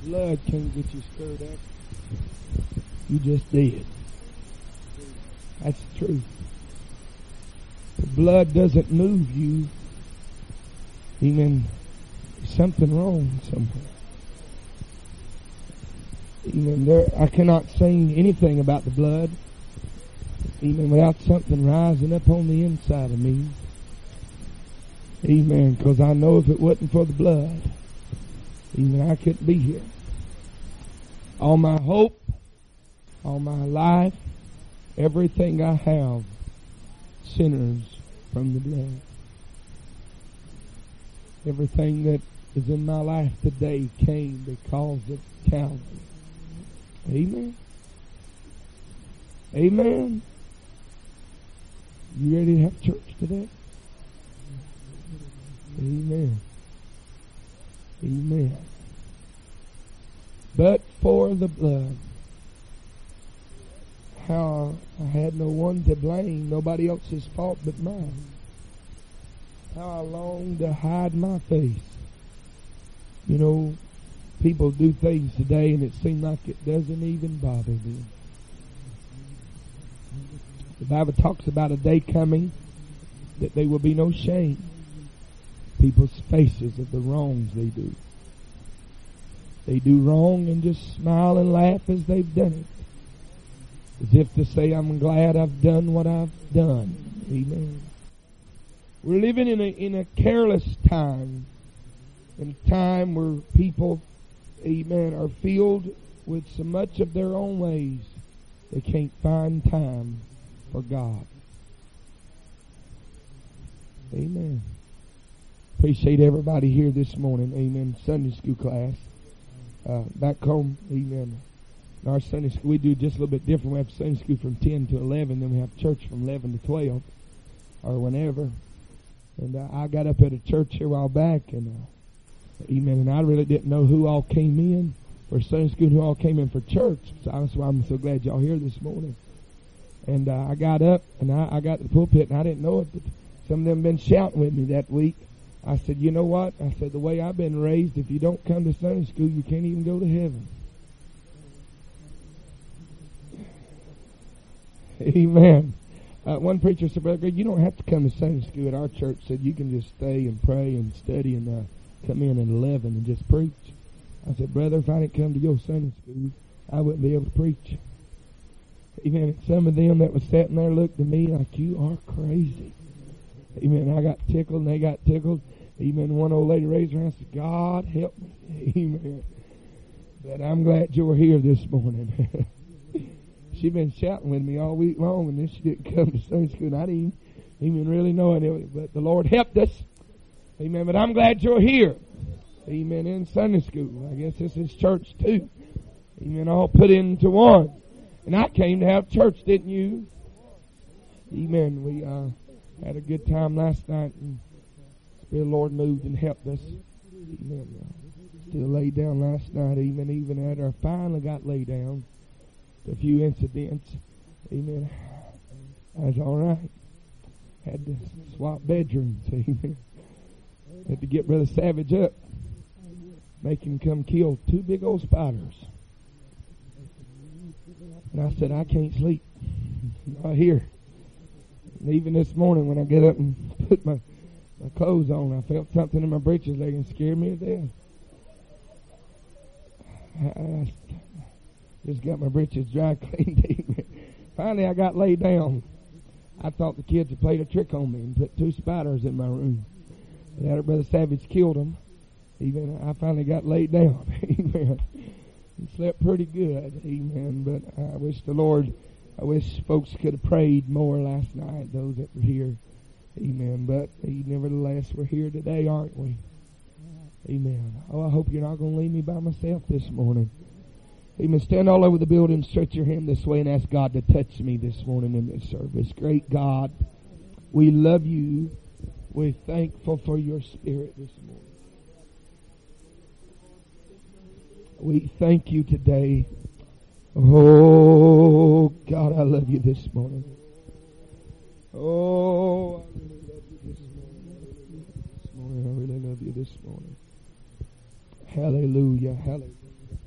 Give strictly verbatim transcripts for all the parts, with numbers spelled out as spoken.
blood can't get you stirred up, you just dead. That's the truth. The blood doesn't move you. Amen. There's something wrong somewhere. Amen. There, I cannot sing anything about the blood, even without something rising up on the inside of me. Amen. Because I know if it wasn't for the blood, even I couldn't be here. All my hope, all my life, everything I have centers from the blood. Everything that is in my life today came because of Calvary. Amen. Amen. You ready to have church today? Amen. Amen. But for the blood, how I had no one to blame, nobody else's fault but mine. How I longed to hide my face. You know, people do things today and it seems like it doesn't even bother them. The Bible talks about a day coming that there will be no shame. People's faces of the wrongs they do. They do wrong and just smile and laugh as they've done it. As if to say, I'm glad I've done what I've done. Amen. We're living in a, in a careless time. In a time where people, amen, are filled with so much of their own ways, they can't find time for God. Amen. Appreciate everybody here this morning. Amen. Sunday school class. Uh, back home, amen. In our Sunday school, we do just a little bit different. We have Sunday school from ten to eleven. Then we have church from eleven to twelve. Or whenever. And uh, I got up at a church here a while back. And, uh, amen. And I really didn't know who all came in for Sunday school and who all came in for church. So that's why I'm so glad y'all here this morning. And uh, I got up and I, I got to the pulpit and I didn't know it. But some of them been shouting with me that week. I said, you know what? I said, the way I've been raised, if you don't come to Sunday school, you can't even go to heaven. Amen. Uh, one preacher said, Brother Greg, you don't have to come to Sunday school at our church. Said you can just stay and pray and study and uh, come in at eleven and just preach. I said, brother, if I didn't come to your Sunday school, I wouldn't be able to preach. Amen. And some of them that was sitting there looked at me like, you are crazy. Amen. I got tickled and they got tickled. Amen. One old lady raised her hand and said, God help me. Amen. But I'm glad you're here this morning. She'd been shouting with me all week long, and then she didn't come to Sunday school, and I didn't even really know it. But the Lord helped us. Amen. But I'm glad you're here. Amen. In Sunday school. I guess this is church too. Amen. All put into one. And I came to have church, didn't you? Amen. We uh, had a good time last night, and the Spirit of the Lord moved and helped us. Amen. Still laid down last night, even even after I finally got laid down. A few incidents. Amen. I was all right. Had to swap bedrooms. Amen. Had to get Brother Savage up. Make him come kill two big old spiders. And I said, I can't sleep. Not here. And even this morning when I get up and put my, my clothes on, I felt something in my breeches leg and scared me to death. I, I just got my breeches dry cleaned. Finally, I got laid down. I thought the kids had played a trick on me and put two spiders in my room. But after Brother Savage killed them, even I finally got laid down. Amen. And slept pretty good. Amen. But I wish the Lord, I wish folks could have prayed more last night, those that were here. Amen. But nevertheless, we're here today, aren't we? Amen. Oh, I hope you're not going to leave me by myself this morning. Amen. Stand all over the building, stretch your hand this way, and ask God to touch me this morning in this service. Great God, we love you. We're thankful for your Spirit this morning. We thank you today. Oh, God, I love you this morning. Oh, I really love you this morning. This morning, I really love you this morning. Hallelujah, hallelujah.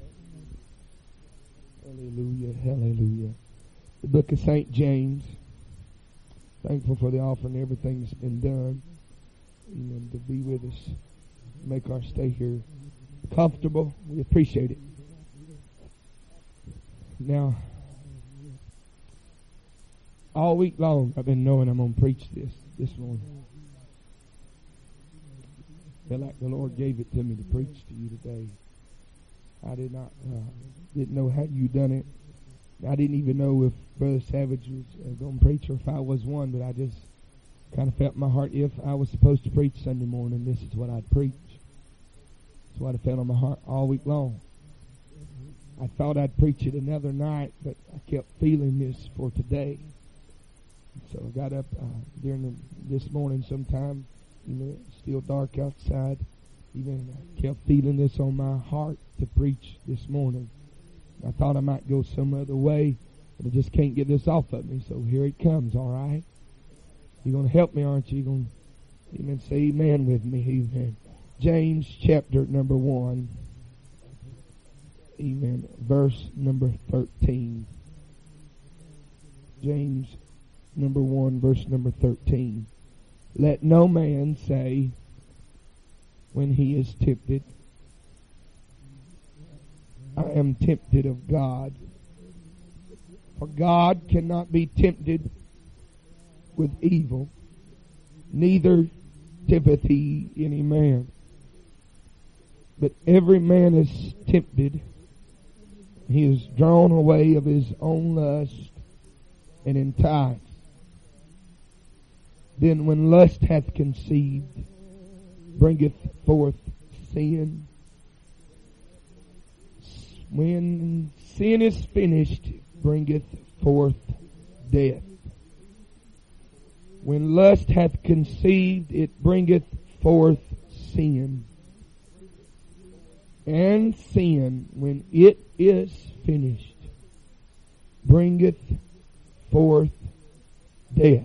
Hallelujah, hallelujah. The book of Saint James. Thankful for the offering, everything that's been done. Amen. To be with us, make our stay here comfortable. We appreciate it. Now, all week long, I've been knowing I'm going to preach this this morning. I feel like the Lord gave it to me to preach to you today. I did not, uh, didn't know how you done it. I didn't even know if Brother Savage was uh, going to preach or if I was one, but I just kind of felt in my heart, if I was supposed to preach Sunday morning, this is what I'd preach. That's what I felt on my heart all week long. I thought I'd preach it another night, but I kept feeling this for today. So I got up uh, during the, this morning sometime, you know, it's still dark outside. Even I kept feeling this on my heart to preach this morning. I thought I might go some other way, but I just can't get this off of me. So here it comes, all right? You're going to help me, aren't you? You're going to amen, say amen with me. Amen. James chapter number one. Amen. Verse number thirteen. James number one, verse number thirteen. Let no man say when he is tempted, I am tempted of God. For God cannot be tempted with evil, neither tempteth he any man. But every man is tempted, he is drawn away of his own lust and enticed. Then when lust hath conceived, bringeth forth sin. When sin is finished, bringeth forth death. When lust hath conceived, it bringeth forth sin. And sin, when it is finished, bringeth forth death.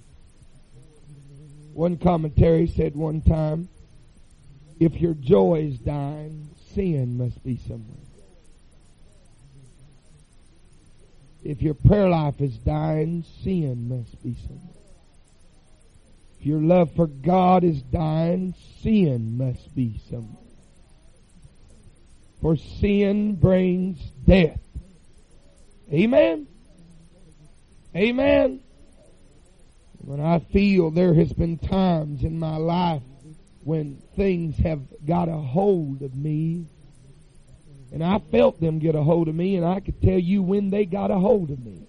One commentary said one time, if your joy is dying, sin must be somewhere. If your prayer life is dying, sin must be somewhere. If your love for God is dying, sin must be somewhere. For sin brings death. Amen? Amen? When I feel there has been times in my life when things have got a hold of me, and I felt them get a hold of me, and I could tell you when they got a hold of me.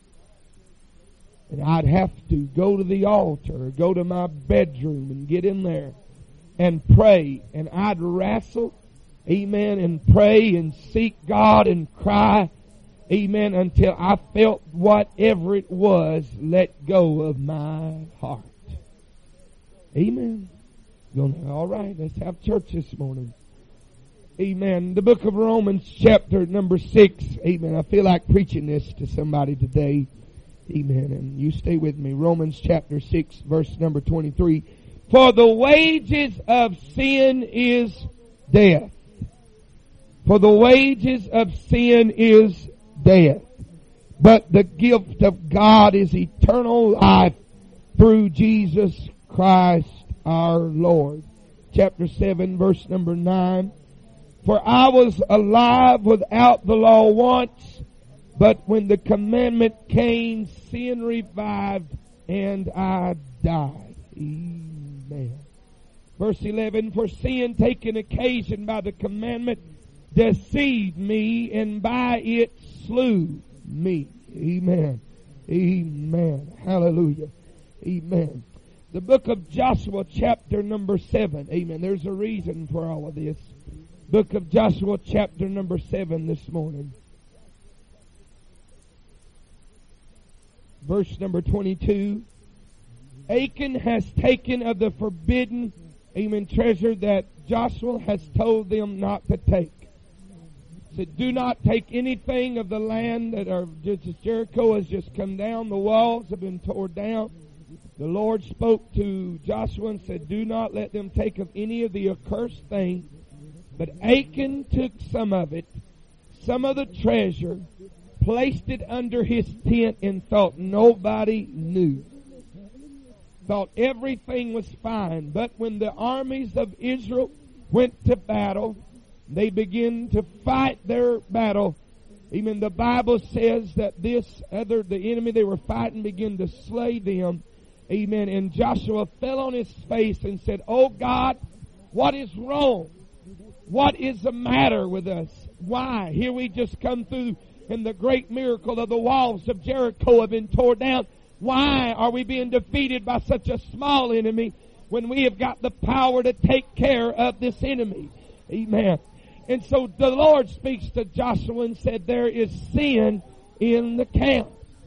And I'd have to go to the altar, or go to my bedroom and get in there and pray, and I'd wrestle, amen, and pray and seek God and cry, amen, until I felt whatever it was let go of my heart. Amen. All right, let's have church this morning. Amen. The book of Romans chapter number six. Amen. I feel like preaching this to somebody today. Amen. And you stay with me. Romans chapter six, verse number twenty-three. For the wages of sin is death. For the wages of sin is death. But the gift of God is eternal life through Jesus Christ our Lord. Chapter seven, verse number nine. For I was alive without the law once, but when the commandment came, sin revived and I died. Amen. Verse eleven, for sin taking occasion by the commandment deceived me, and by it slew me. Amen. Amen. Hallelujah. Amen. The book of Joshua chapter number seven. Amen. There's a reason for all of this. Book of Joshua chapter number seven this morning. Verse number twenty-two. Achan has taken of the forbidden, amen, treasure that Joshua has told them not to take. Said, do not take anything of the land that are just as Jericho has just come down. The walls have been torn down. The Lord spoke to Joshua and said, do not let them take of any of the accursed thing. But Achan took some of it, some of the treasure, placed it under his tent, and thought nobody knew. Thought everything was fine. But when the armies of Israel went to battle, they began to fight their battle. Even the Bible says that this other, the enemy they were fighting, began to slay them. Amen. And Joshua fell on his face and said, "Oh God, what is wrong? What is the matter with us? Why? Here we just come through, and the great miracle of the walls of Jericho have been torn down. Why are we being defeated by such a small enemy when we have got the power to take care of this enemy?" Amen. And so the Lord speaks to Joshua and said, "There is sin in the camp.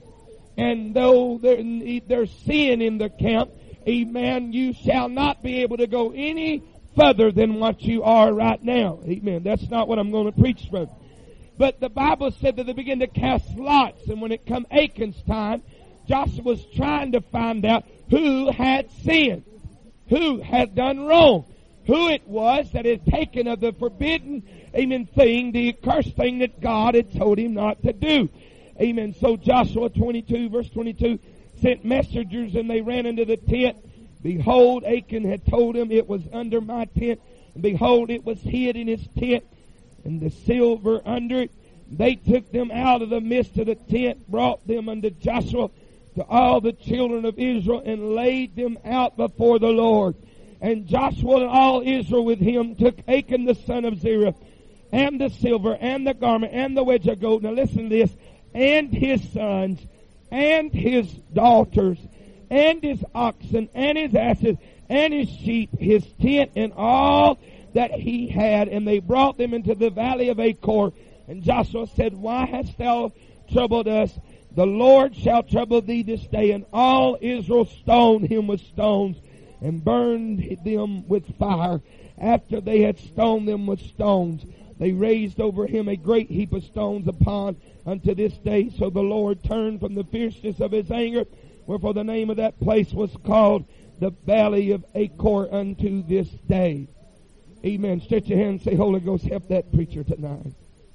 And though there, there's sin in the camp, amen, you shall not be able to go any further than what you are right now." Amen. That's not what I'm going to preach from. But the Bible said that they began to cast lots. And when it come Achan's time, Joshua was trying to find out who had sinned, who had done wrong, who it was that had taken of the forbidden, amen, thing, the accursed thing that God had told him not to do. Amen. So Joshua twenty-two, verse twenty-two, sent messengers, and they ran into the tent. Behold, Achan had told him, "It was under my tent. And behold, it was hid in his tent, and the silver under it." They took them out of the midst of the tent, brought them unto Joshua, to all the children of Israel, and laid them out before the Lord. And Joshua and all Israel with him took Achan the son of Zerah, and the silver, and the garment, and the wedge of gold. Now listen to this. And his sons, and his daughters, and his oxen, and his asses, and his sheep, his tent, and all that he had. And they brought them into the valley of Achor. And Joshua said, "Why hast thou troubled us? The Lord shall trouble thee this day." And all Israel stoned him with stones, and burned them with fire. After they had stoned them with stones, they raised over him a great heap of stones upon unto this day. So the Lord turned from the fierceness of his anger, wherefore the name of that place was called the Valley of Achor unto this day. Amen. Stretch your hand and say, "Holy Ghost, help that preacher tonight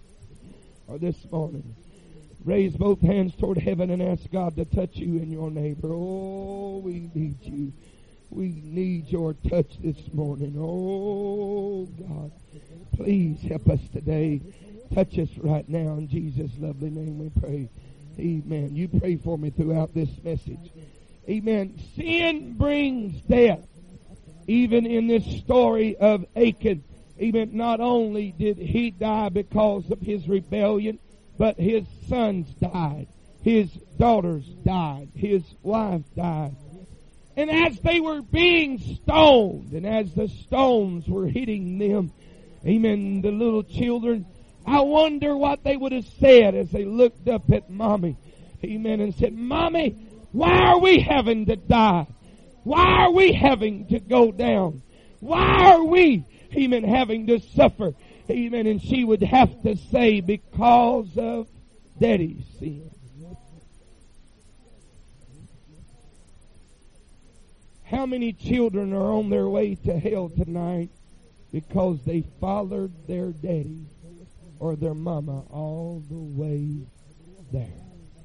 or this morning." Raise both hands toward heaven and ask God to touch you and your neighbor. Oh, we need you. We need your touch this morning. Oh, God, please help us today. Touch us right now. In Jesus' lovely name we pray. Amen. You pray for me throughout this message. Amen. Sin brings death. Even in this story of Achan, amen, not only did he die because of his rebellion, but his sons died. His daughters died. His wife died. And as they were being stoned, and as the stones were hitting them, amen, the little children, I wonder what they would have said as they looked up at Mommy, amen, and said, "Mommy, why are we having to die? Why are we having to go down? Why are we, amen, having to suffer?" Amen. And she would have to say, "Because of Daddy's sin." How many children are on their way to hell tonight because they followed their daddy or their mama all the way there?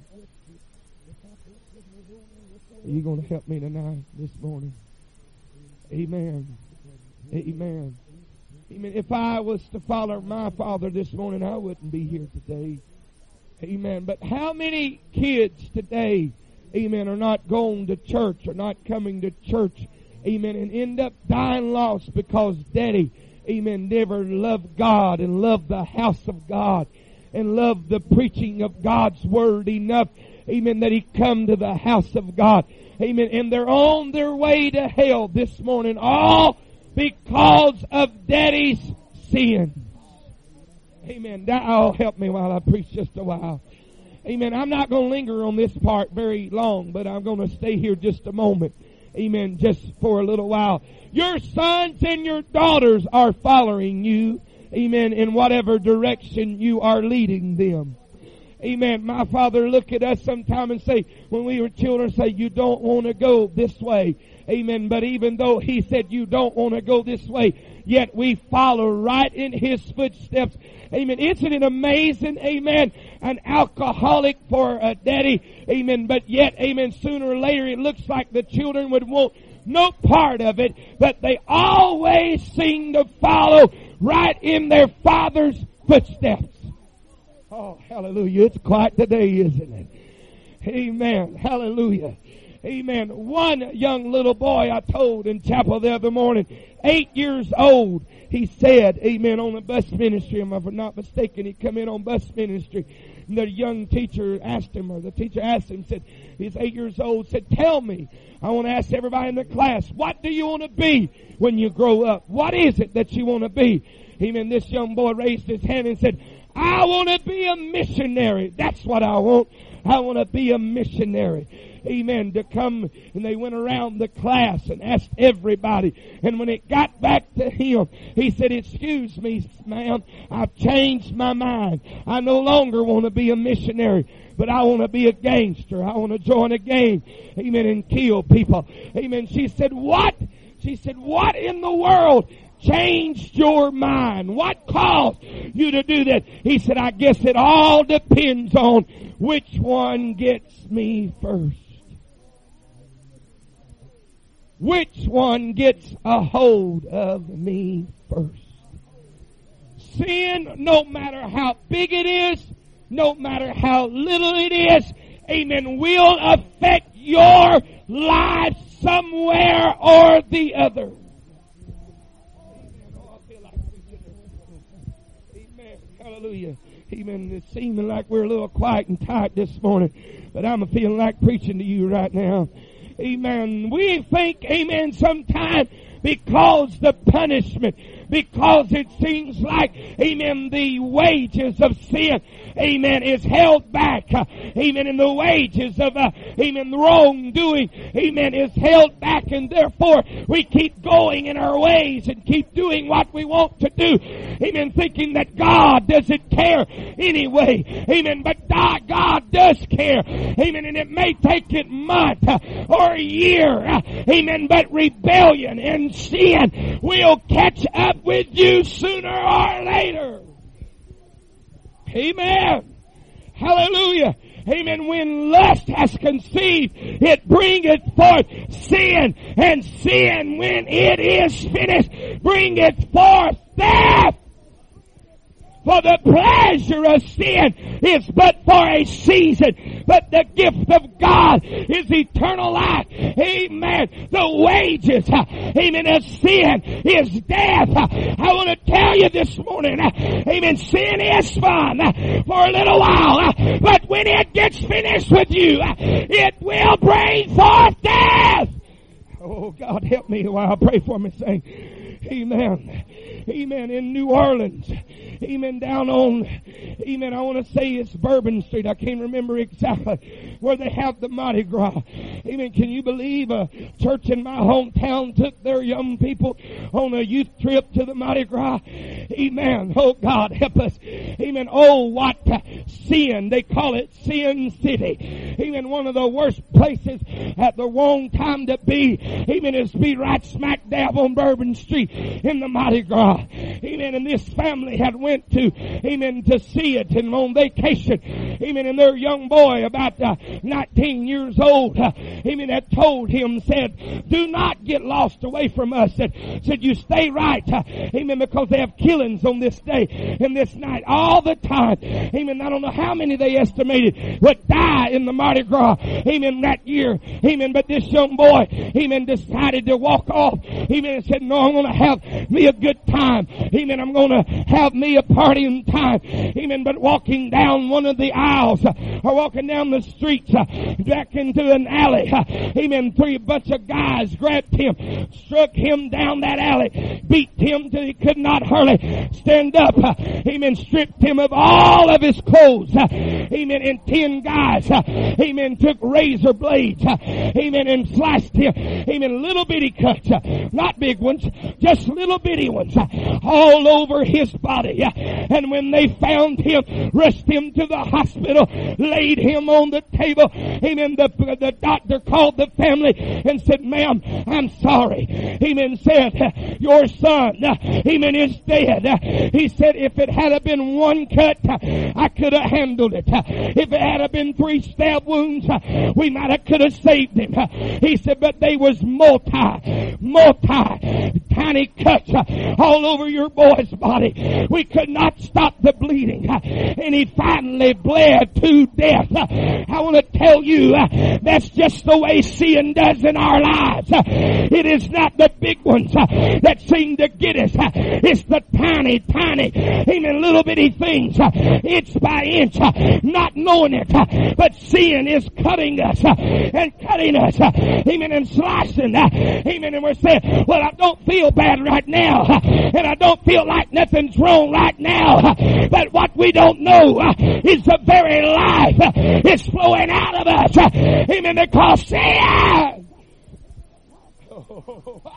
Are you going to help me tonight, this morning? Amen. Amen. Amen. If I was to follow my father this morning, I wouldn't be here today. Amen. But how many kids today, amen, are not going to church, or not coming to church, amen, and end up dying lost because daddy, amen, never loved God and loved the house of God and loved the preaching of God's word enough, amen, that he come to the house of God, amen, and they're on their way to hell this morning, all because of daddy's sins. Amen. That'll help me while I preach just a while. Amen. I'm not going to linger on this part very long, but I'm going to stay here just a moment. Amen. Just for a little while. Your sons and your daughters are following you. Amen. In whatever direction you are leading them. Amen. My father look at us sometime and say, when we were children, say, you don't want to go this way. Amen. But even though he said you don't want to go this way, yet we follow right in his footsteps. Amen. Isn't it amazing? Amen. An alcoholic for a daddy. Amen. But yet, amen, sooner or later it looks like the children would want no part of it, but they always seem to follow right in their father's footsteps. Oh, hallelujah. It's quiet today, isn't it? Amen. Hallelujah. Amen. One young little boy I told in chapel the other morning, eight years old, he said, amen, on the bus ministry, if I'm not mistaken, he come in on bus ministry. And the young teacher asked him, or the teacher asked him, said, he's eight years old, said, tell me, I want to ask everybody in the class, what do you want to be when you grow up? What is it that you want to be? Amen. This young boy raised his hand and said, I want to be a missionary. That's what I want. I want to be a missionary. Amen. To come, and they went around the class and asked everybody. And when it got back to him, he said, excuse me, ma'am, I've changed my mind. I no longer want to be a missionary, but I want to be a gangster. I want to join a gang. Amen. And kill people. Amen. She said, what? She said, what in the world changed your mind? What caused you to do that? He said, I guess it all depends on which one gets me first. Which one gets a hold of me first? Sin, no matter how big it is, no matter how little it is, amen, will affect your life somewhere or the other. Amen. Hallelujah. Amen. It's seeming like we're a little quiet and tight this morning, but I'm feeling like preaching to you right now. Amen. We think, amen, sometimes because the punishment, because it seems like, amen, the wages of sin, amen, is held back. Uh, amen. And the wages of, uh, amen, wrongdoing, amen, is held back. And therefore, we keep going in our ways and keep doing what we want to do. Amen. Thinking that God doesn't care anyway. Amen. But God, God does care. Amen. And it may take it a month uh, or a year. Uh, amen. But rebellion and sin will catch up with you sooner or later. Amen. Hallelujah. Amen. When lust has conceived, it bringeth forth sin. And sin, when it is finished, bringeth forth death. For the pleasure of sin is but for a season, but the gift of God is eternal life. Amen. The wages, amen, of sin is death. I want to tell you this morning, amen, sin is fun for a little while, but when it gets finished with you, it will bring forth death. Oh, God, help me while I pray for me, saying, amen. Amen. In New Orleans. Amen. Down on, amen, I want to say it's Bourbon Street. I can't remember exactly where they have the Mardi Gras. Amen. Can you believe a church in my hometown took their young people on a youth trip to the Mardi Gras? Amen. Oh, God, help us. Amen. Oh, what sin. They call it Sin City. Amen. One of the worst places at the wrong time to be. Amen. Is be right smack dab on Bourbon Street in the Mardi Gras. Amen. And this family had went to, amen, to see it and on vacation. Amen. And their young boy, about uh, nineteen years old, uh, amen, had told him, said, do not get lost away from us. Said, said you stay right. Uh, amen. Because they have killings on this day and this night all the time. Amen. I don't know how many they estimated would die in the Mardi Gras. Amen. That year. Amen. But this young boy, amen, decided to walk off. Amen. And said, no, I'm going to have me a good time. Amen. I'm going to have me a partying time. Amen. But walking down one of the aisles, uh, or walking down the streets, uh, back into an alley, uh, amen, three bunch of guys grabbed him, struck him down that alley, beat him till he could not hardly stand up, uh, amen, stripped him of all of his clothes. rose, amen, and ten guys, amen, took razor blades, amen, and sliced him, amen, little bitty cuts, not big ones, just little bitty ones, all over his body. And when they found him, rushed him to the hospital, laid him on the table, amen, the, the doctor called the family and said, ma'am, I'm sorry. Amen, said, your son, amen, is dead. He said, if it had been one cut, I could have handled it. If it had been three stab wounds, we might have could have saved him. He said, but they was multi, multi, tiny cuts all over your boy's body. We could not stop the bleeding. And he finally bled to death. I want to tell you, that's just the way sin does in our lives. It is not the big ones that seem to get us. It's the tiny, tiny, amen, little bitty things, inch by inch, not knowing it. But sin is cutting us and cutting us, amen, and slicing, amen. And we're saying, well, I don't feel bad right now, and I don't feel like nothing's wrong right now. But what we don't know is the very life is flowing out of us, amen, because sin, oh,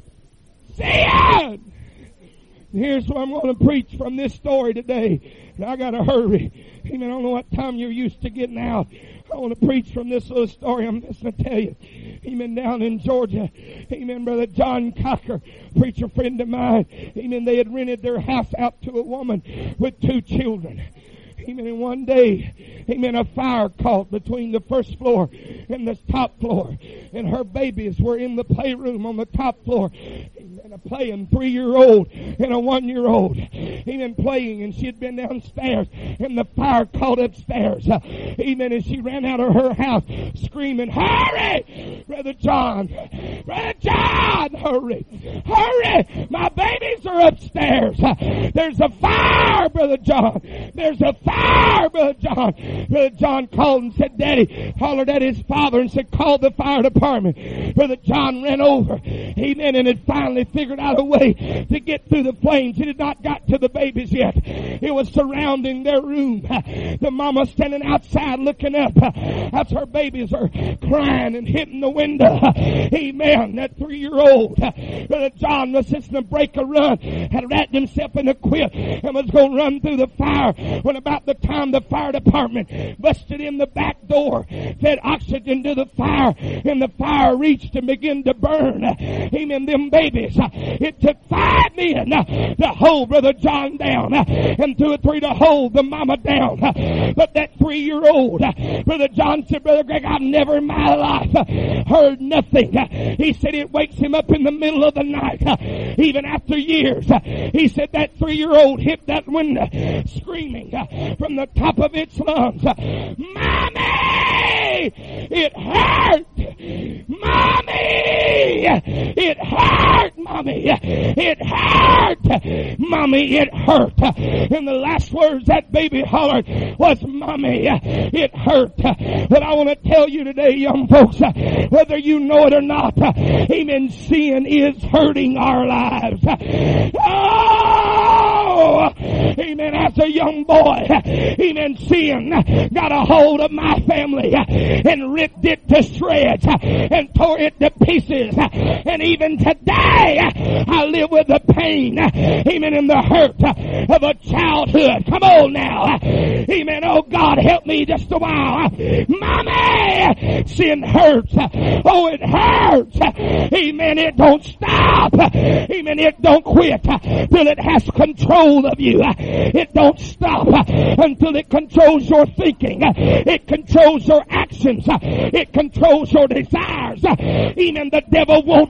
sin. Here's what I'm going to preach from this story today. And I got to hurry. Amen. I don't know what time you're used to getting out. I want to preach from this little story I'm just going to tell you. Amen. Down in Georgia. Amen. Brother John Cocker, preacher friend of mine. Amen. They had rented their house out to a woman with two children. Amen. And one day, amen, a fire caught between the first floor and the top floor. And her babies were in the playroom on the top floor. And a playing three-year-old and a one-year-old. Amen. Playing, and she had been downstairs and the fire caught upstairs. Uh, amen. And she ran out of her house screaming, hurry! Brother John! Brother John! Hurry! Hurry! My babies are upstairs. Uh, there's a fire, Brother John. There's a fire, Brother John. Brother John called and said, Daddy, hollered at his father and said, call the fire department. Brother John ran over. Amen. And had finally figured out a way to get through the flames. It had not got to the babies yet. It was surrounding their room. The mama standing outside looking up as her babies are crying and hitting the window. Amen. That three-year-old, Brother John was just going to break a run, had wrapped himself in a quilt and was going to run through the fire when about the time the fire department busted in the back door, fed oxygen to the fire, and the fire reached and began to burn. Amen. Them babies. It took five men to hold Brother John down and two or three to hold the mama down. But that three-year-old, Brother John said, Brother Greg, I've never in my life heard nothing. He said it wakes him up in the middle of the night, even after years. He said that three-year-old hit that window screaming from the top of its lungs, Mommy! It hurt! Mommy! It hurt, Mommy! It hurt! Mommy, it hurt. And the last words that baby hollered was, Mommy, it hurt. But I want to tell you today, young folks, whether you know it or not, amen, sin is hurting our lives. Oh! Amen. As a young boy, amen, sin got a hold of my family and ripped it to shreds and tore it to pieces. And even today, I live with the pain, amen, and the hurt of a childhood. Come on now. Amen. Oh, God, help me just a while. Mommy, sin hurts. Oh, it hurts. Amen. It don't stop. Amen. It don't quit till it has control of you. It don't stop until it controls your thinking. It controls your actions. It controls your desires. Even the devil won't.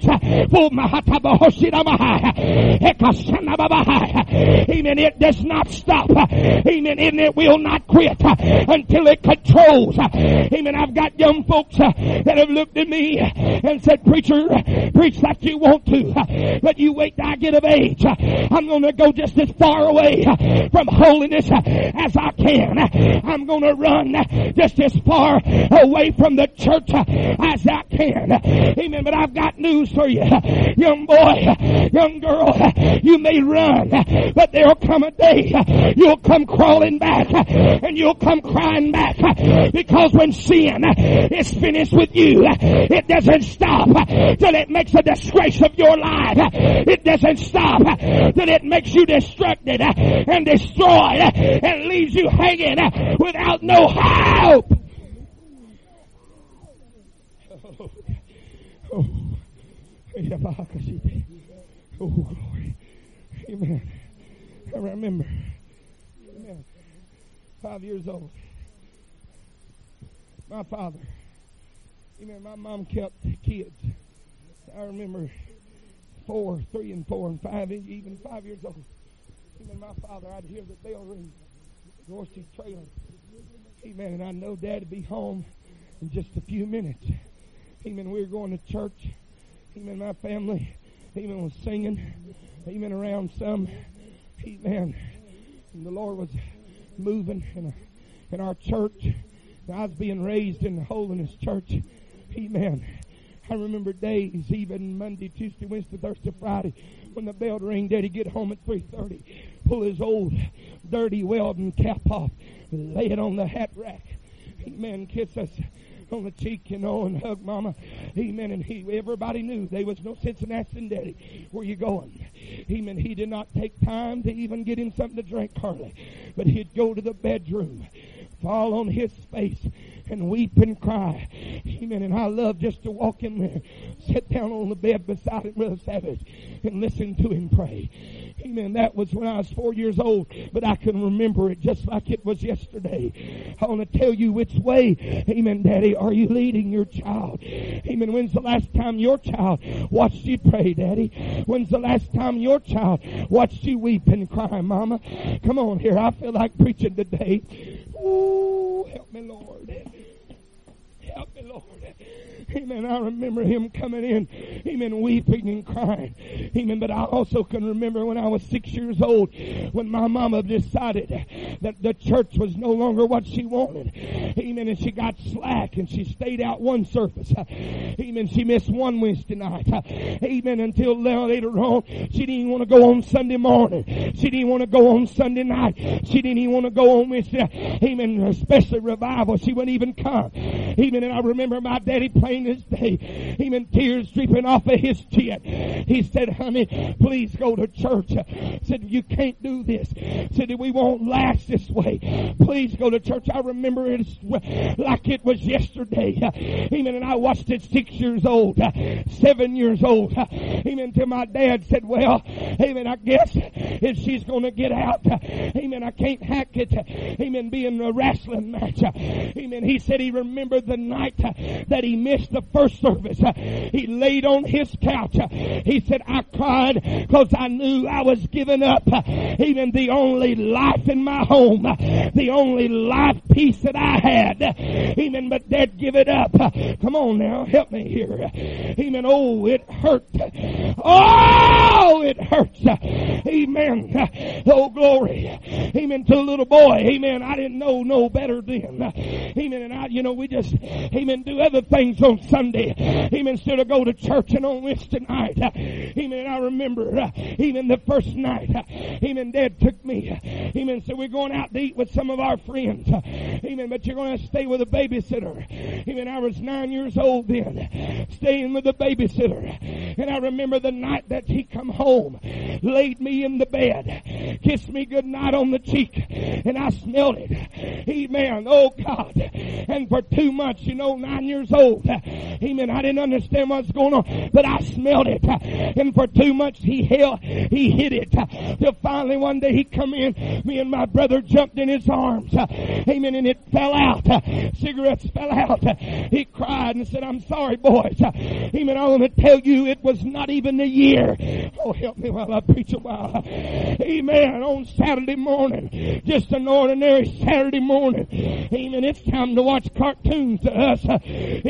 Amen. It does not stop. Amen. And it will not quit until it controls. Amen. I've got young folks that have looked at me and said, Preacher, preach like you want to, but you wait till I get of age. I'm going to go just as far away away from holiness as I can. I'm going to run just as far away from the church as I can. Amen. But I've got news for you. Young boy, young girl, you may run, but there'll come a day you'll come crawling back and you'll come crying back, because when sin is finished with you, it doesn't stop till it makes a disgrace of your life. It doesn't stop till it makes you destructed and destroyed and leaves you hanging without no hope. Oh, oh, glory. Amen. I remember, amen, five years old. My father, amen, my mom kept kids. I remember four, three and four and five, even five years old. Amen, my father, I'd hear the bell ring, Dorsey trailer. Amen, and I know Dad would be home in just a few minutes. Amen, we were going to church. Amen, my family, amen, was singing. Amen, around some. Amen. And the Lord was moving in, a, in our church. And I was being raised in the holiness church. Amen. I remember days, even Monday, Tuesday, Wednesday, Thursday, Friday, when the bell rang, Daddy get home at three thirty, pull his old dirty welding cap off, lay it on the hat rack. Amen. Kiss us on the cheek, you know, and hug Mama. Amen. And he, everybody knew there was no sense in asking Daddy, where you going? Amen. He did not take time to even get him something to drink, hardly. But he'd go to the bedroom, fall on his face, and weep and cry. Amen. And I love just to walk in there, sit down on the bed beside him, Brother Savage, and listen to him pray. Amen. That was when I was four years old, but I can remember it just like it was yesterday. I want to tell you which way, amen, Daddy, are you leading your child? Amen. When's the last time your child watched you pray, Daddy? When's the last time your child watched you weep and cry, Mama? Come on here. I feel like preaching today. Ooh, help me, Lord. Help me, Lord. Amen. I remember him coming in, amen, weeping and crying. Amen. But I also can remember when I was six years old, when my mama decided that the church was no longer what she wanted. Amen. And she got slack and she stayed out one service. Amen. She missed one Wednesday night. Amen. Until later on, she didn't even want to go on Sunday morning. She didn't even want to go on Sunday night. She didn't even want to go on Wednesday night. Amen. Especially revival. She wouldn't even come. Amen. And I remember my daddy playing this day. Amen. Tears dripping off of his chin. He said, honey, please go to church. Said, you can't do this. Said, we won't last this way. Please go to church. I remember it like it was yesterday. Amen. And I watched it six years old, seven years old. Amen. Until my dad said, well, amen, I guess if she's going to get out, amen, I can't hack it. Amen. Being a wrestling match. Amen. He said he remembered the night that he missed the first service. He laid on his couch. He said, I cried because I knew I was giving up even the only life in my home, the only life peace that I had. Amen. But Dad, give it up. Come on now, help me here. Amen. Oh, it hurt. Oh, it hurts. Amen. Oh, glory. Amen. To the little boy. Amen. I didn't know no better then. Amen. And I, you know, we just, amen, do other things on Sunday. Amen. Instead of go to church and on Wednesday night. Amen. I remember, uh, even the first night, uh, amen, Dad took me. Amen. So we're going out to eat with some of our friends. Uh, amen. But you're going to stay with a babysitter. Amen. I was nine years old then, staying with a babysitter. And I remember the night that he come home, laid me in the bed, kissed me good night on the cheek, and I smelled it. Amen. Oh God. And for two months, you know, nine years old, amen, I didn't understand what's going on, but I smelled it. And for two months he held, he hid it. Till finally one day he come in, me and my brother jumped in his arms. Amen. And it fell out. Cigarettes fell out. He cried and said, I'm sorry, boys. Amen. I want to tell you, it was not even a year. Oh, help me while I preach a while. Amen. On Saturday morning, just an ordinary Saturday morning. Amen. It's time to watch cartoons to us. Amen.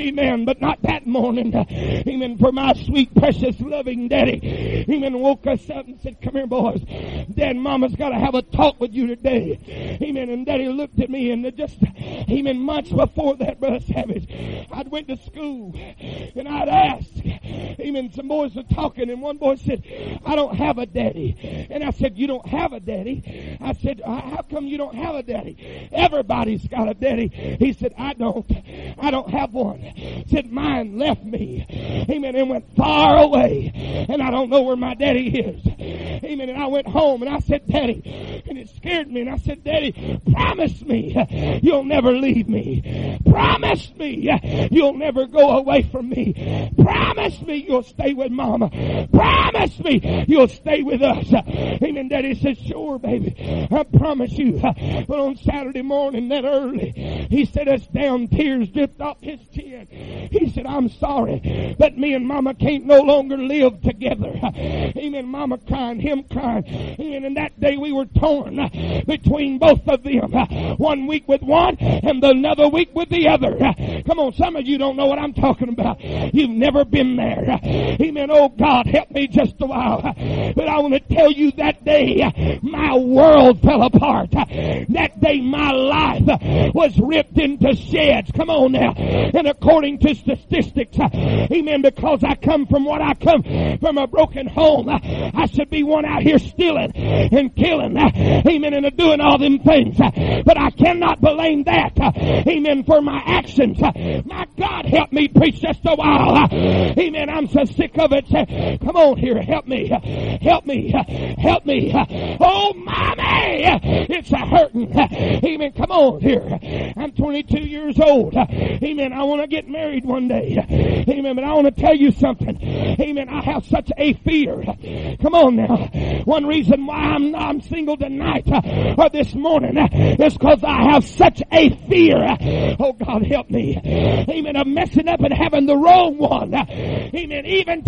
but not that morning. Amen. For my sweet, precious, loving daddy, amen, woke us up and said, come here, boys. Dad and Mama's got to have a talk with you today. Amen. And Daddy looked at me, and just, amen, months before that, Brother Savage, I'd went to school, and I'd asked, amen, some boys were talking, and one boy said, I don't have a daddy. And I said, you don't have a daddy? I said, how come you don't have a daddy? Everybody's got a daddy. He said, I don't. I don't have one. Said, mine left me. Amen. And went far away. And I don't know where my daddy is. Amen. And I went home and I said, Daddy, and it scared me. And I said, Daddy, promise me you'll never leave me. Promise me you'll never go away from me. Promise me you'll stay with Mama. Promise me you'll stay with us. Amen. Daddy said, sure, baby. I promise you. But on Saturday morning, that early, he set us down, tears dripped off his chin. He said, I'm sorry, but me and Mama can't no longer live together. Amen. Mama crying, him crying. Amen. And that day we were torn between both of them. One week with one and another week with the other. Come on, some of you don't know what I'm talking about. You've never been there. Amen. Oh God, help me just a while. But I want to tell you that day my world fell apart. That day my life was ripped into shreds. Come on now. And according to statistics, amen, because I come from what I come from, a broken home, I should be one out here stealing and killing, amen, and doing all them things. But I cannot blame that, amen, for my actions. My God, help me preach just a while. Amen. I'm so sick of it. Come on here. Help me. Help me. Help me. Oh, mommy, it's a hurting. Amen. Come on here. I'm twenty-two years old. Amen. I want to get married one day. Amen. But I want to tell you something. Amen. I have such a fear. Come on now. One reason why I'm, I'm single tonight or this morning is because I have such a fear. Oh, God, help me. Amen. Of messing up and having the wrong one. Amen. Even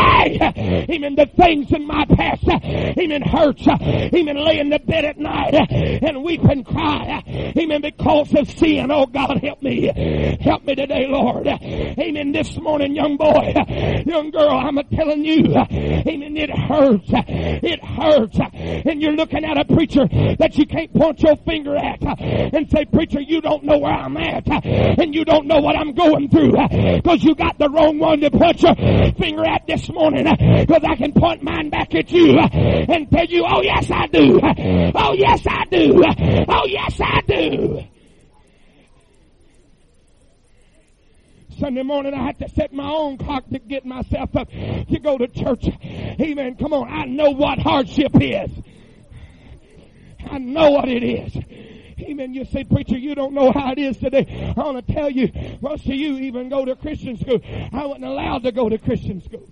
today. Amen. The things in my past. Amen. Hurts. Amen. Lay in the bed at night and weep and cry. Amen. Because of sin. Oh, God, help me. Help me today, Lord. Amen. This morning, young boy, young girl, I'm telling you. Amen. It hurts. It hurts. And you're looking at a preacher that you can't point your finger at and say, preacher, you don't know where I'm at. And you don't know what I'm going through. Because you got the wrong one to point your finger at this morning. Because I can point mine back at you and tell you, oh, yes, I do. Oh, yes, I do. Oh, yes, I do. Sunday morning, I had to set my own clock to get myself up to go to church. Amen. Come on. I know what hardship is. I know what it is. Amen. You say, preacher, you don't know how it is today. I want to tell you, most of you even go to Christian school. I wasn't allowed to go to Christian school.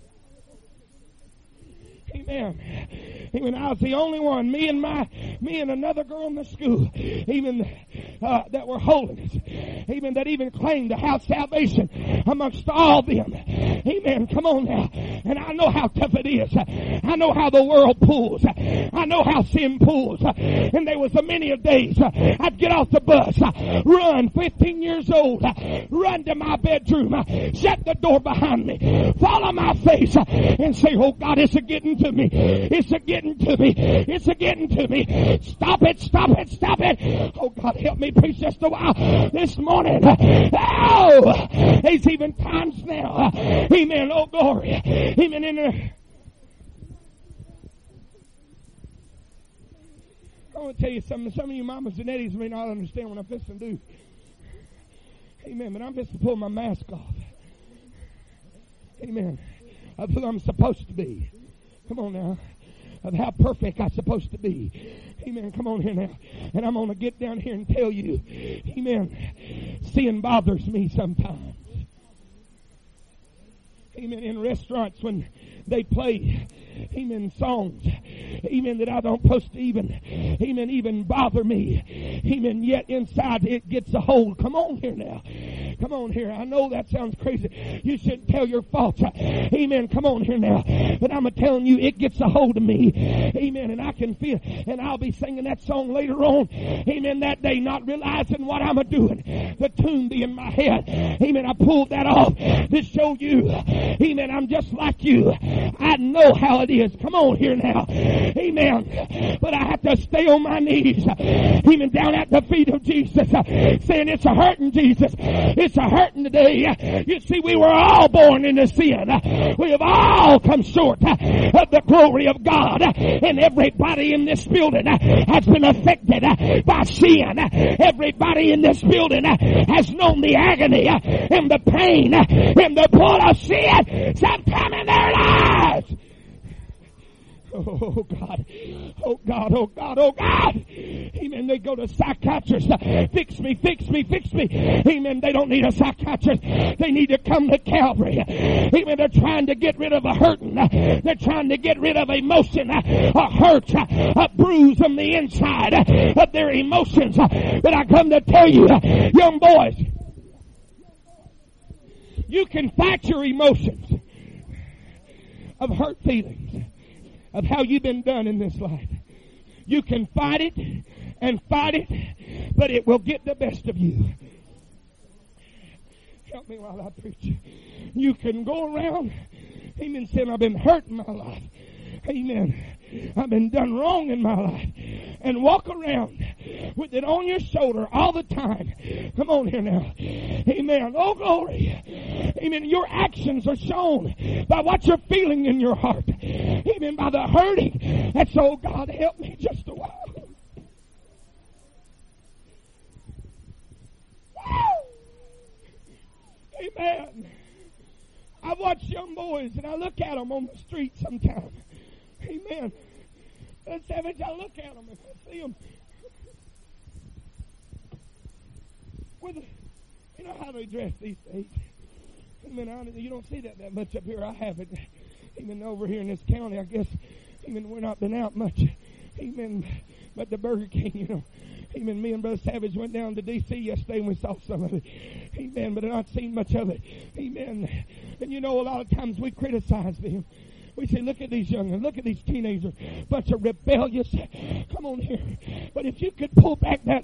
Amen. Amen. I was the only one, me and my, me and another girl in the school, even uh, that were holiness. Amen. That even claimed to have salvation amongst all them. Amen. Come on now. And I know how tough it is. I know how the world pulls. I know how sin pulls. And there was a many of days I'd get off the bus, run, fifteen years old, run to my bedroom, shut the door behind me, fall on my face, and say, oh God, it's a getting to me. It's a getting to me. It's a getting to me. Stop it, stop it, stop it. Oh God, help me preach just a while this morning. Oh, there's even times now. Amen. Oh glory. Amen. In the, I want to tell you something. Some of you mamas and daddies may not understand what I'm fixing to do. Amen. But I'm just to pull my mask off. Amen. Of who I'm supposed to be. Come on now. Of how perfect I'm supposed to be. Amen. Come on here now. And I'm going to get down here and tell you. Amen. Sin bothers me sometimes. Amen. In restaurants when they play, amen, songs, amen, that I don't supposed to even, amen, even bother me. Amen. Yet inside it gets a hold. Come on here now. Come on here. I know that sounds crazy. You shouldn't tell your faults. Amen. Come on here now. But I'm telling you, it gets a hold of me. Amen. And I can feel, and I'll be singing that song later on. Amen. That day, not realizing what I'm a-doing. The tune be in my head. Amen. I pulled that off to show you. Amen. I'm just like you. I know how it is. Come on here now. Amen. But I have to stay on my knees. Amen. Down at the feet of Jesus. Saying it's a hurting, Jesus. It's a hurting today. You see, we were all born into sin. We have all come short of the glory of God. And everybody in this building has been affected by sin. Everybody in this building has known the agony and the pain and the pull of sin sometime in their lives. Oh God, oh God, oh God, oh God. Amen. They go to psychiatrists. Fix me, fix me, fix me. Amen. They don't need a psychiatrist. They need to come to Calvary. Amen. They're trying to get rid of a hurting. They're trying to get rid of emotion, a hurt, a bruise on the inside of their emotions. But I come to tell you, young boys, you can fight your emotions of hurt feelings, of how you've been done in this life. You can fight it and fight it, but it will get the best of you. Help me while I preach. You can go around, amen, saying, I've been hurt in my life. Amen. I've been done wrong in my life. And walk around with it on your shoulder all the time. Come on here now. Amen. Oh, glory. Amen. Your actions are shown by what you're feeling in your heart. Amen. By the hurting. And so, God, help me just a while. Amen. I watch young boys and I look at them on the street sometimes. Amen. And Savage, I look at them and I see them with, you know how they dress these days. Amen. I, you don't see that that much up here. I haven't. Even over here in this county, I guess. Amen. We're not been out much. Amen. But the Burger King, you know. Amen. Me and Brother Savage went down to D C yesterday and we saw some of it. Amen. But I've not seen much of it. Amen. And you know, a lot of times we criticize them. We say, look at these young men, look at these teenagers, bunch of rebellious. Come on here. But if you could pull back that,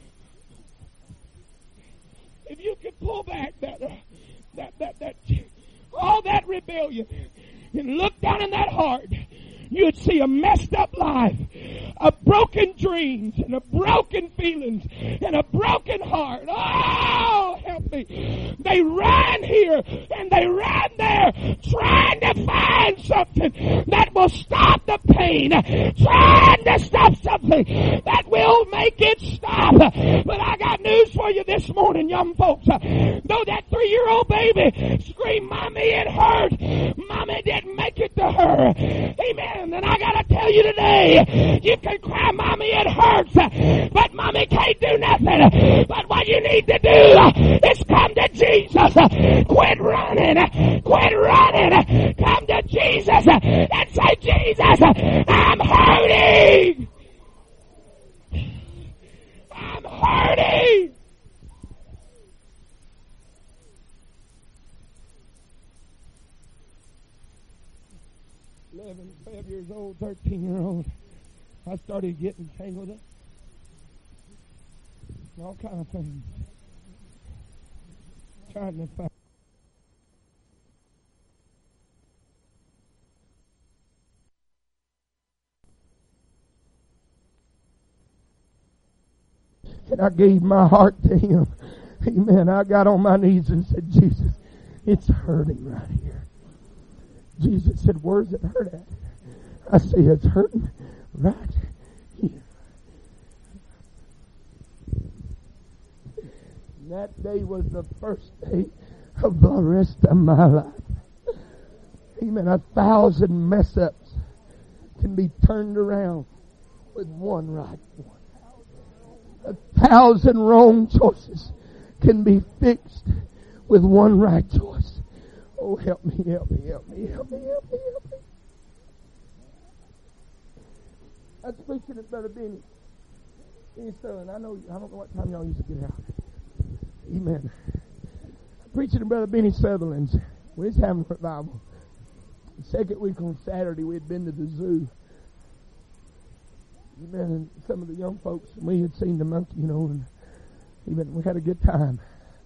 if you could pull back that, uh, that, that, that, all that rebellion and look down in that heart, you'd see a messed up life, a broken dreams, and a broken feelings, and a broken heart. Oh, help me. They ran here, and they ran there, trying to find something that will stop the pain, trying to stop something that will make it stop. But I got news for you this morning, young folks. Though that three-year-old baby screamed, Mommy, it hurt, Mommy didn't make it to her. Amen. And I gotta tell you today, you can cry, Mommy, it hurts, but Mommy can't do nothing. But what you need to do is come to Jesus. Quit running. Quit running. Come to Jesus and say, Jesus, I'm hurting. I'm hurting. eleven, twelve years old, thirteen year old, I started getting tangled up and all kind of things. Trying to find. And I gave my heart to Him. Amen. I got on my knees and said, Jesus, it's hurting right here. Jesus said, where's it hurt at? I say, it's hurting right here. And that day was the first day of the rest of my life. Amen. A thousand mess ups can be turned around with one right one. A thousand wrong choices can be fixed with one right choice. Oh, help me, help me, help me, help me, help me, help me. I was preaching at Brother Benny. Benny Sterling, I know, I don't know what time y'all used to get out. Amen. preaching to Brother Benny Sutherland's. We was having revival. The second week on Saturday, we had been to the zoo. Amen. And some of the young folks, we had seen the monkey, you know, and even we had a good time.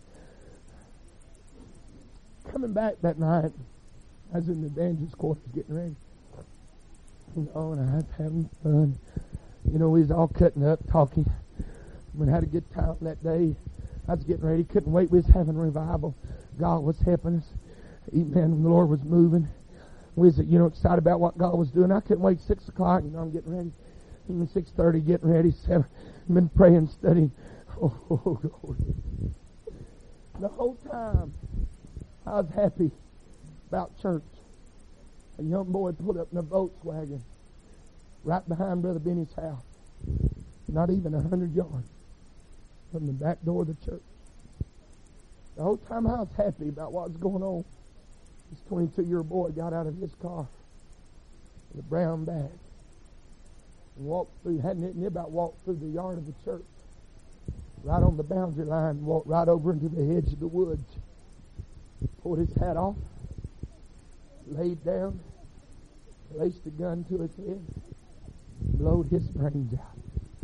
Coming back that night, I was in the evangelist quarters getting ready. You know, and I was having fun. You know, we was all cutting up, talking. We had a good time that day. I was getting ready, couldn't wait. We was having revival. God was helping us. Amen. The Lord was moving. We was, you know, excited about what God was doing. I couldn't wait. Six o'clock, you know, I'm getting ready. Even six thirty, getting ready. Seven. I've been praying, studying. Oh, oh, oh, the whole time, I was happy about church. A young boy pulled up in a Volkswagen right behind Brother Benny's house. Not even a hundred yards from the back door of the church. The whole time I was happy about what was going on. This twenty-two-year-old boy got out of his car with a brown bag and walked through, hadn't it about walked through the yard of the church, right on the boundary line, and walked right over into the edge of the woods. Pulled his hat off, laid down, placed a gun to his head, blowed his brains out.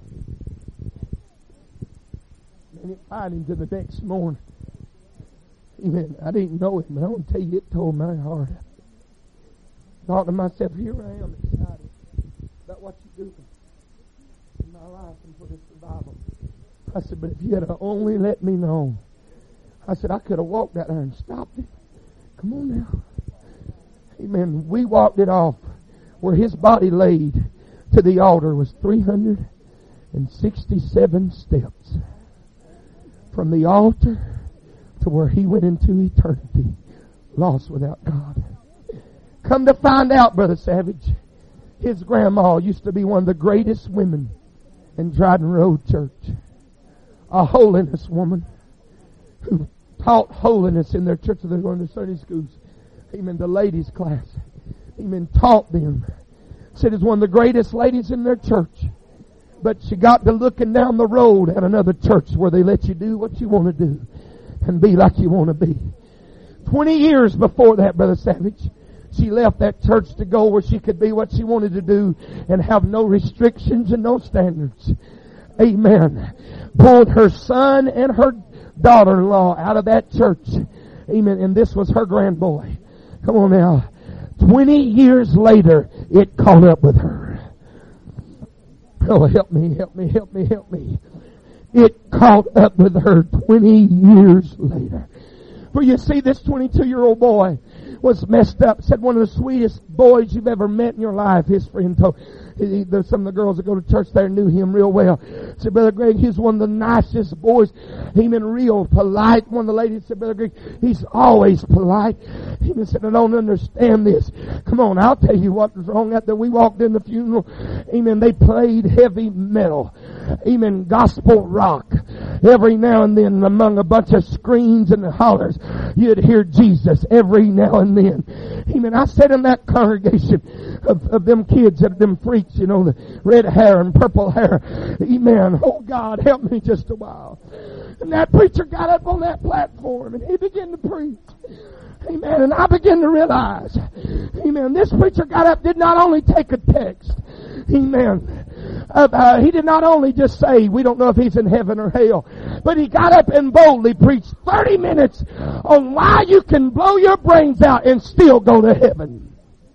And it fired him to the next morning. Amen. I didn't know him, but I want to tell you, it tore my heart up. Thought to myself, here I am excited about what you're doing in my life and for this revival. I said, but if you had only let me know. I said, I could have walked out there and stopped it. Come on now. Amen. We walked it off. Where his body laid to the altar was three hundred sixty-seven steps. From the altar to where he went into eternity, lost without God. Come to find out, Brother Savage, his grandma used to be one of the greatest women in Dryden Road Church. A holiness woman who taught holiness in their church. They were in the Sunday schools. Amen. The ladies' class. Amen. Taught them. Said it's one of the greatest ladies in their church. But she got to looking down the road at another church where they let you do what you want to do and be like you want to be. Twenty years before that, Brother Savage, she left that church to go where she could be what she wanted to do and have no restrictions and no standards. Amen. Pulled her son and her daughter-in-law out of that church. Amen. And this was her grandboy. Come on now. Twenty years later, it caught up with her. Oh, help me, help me, help me, help me. It caught up with her twenty years later. For you see, this twenty-two-year-old boy was messed up. Said one of the sweetest boys you've ever met in your life. His friend told, he, there's some of the girls that go to church there knew him real well. Said, Brother Greg, he's one of the nicest boys. He been real polite. One of the ladies said, Brother Greg, he's always polite. He said, I don't understand this. Come on, I'll tell you what was wrong after we walked in the funeral. Amen. They played heavy metal. Amen. Gospel rock. Every now and then among a bunch of screams and hollers, you'd hear Jesus every now and then. Amen. I sat in that congregation of, of them kids, of them freaks, you know, the red hair and purple hair. Amen. Oh God, help me just a while. And that preacher got up on that platform and he began to preach. Amen. And I began to realize, amen, this preacher got up, did not only take a text. Amen. Uh, uh, he did not only just say, we don't know if he's in heaven or hell, but he got up and boldly preached thirty minutes on why you can blow your brains out and still go to heaven.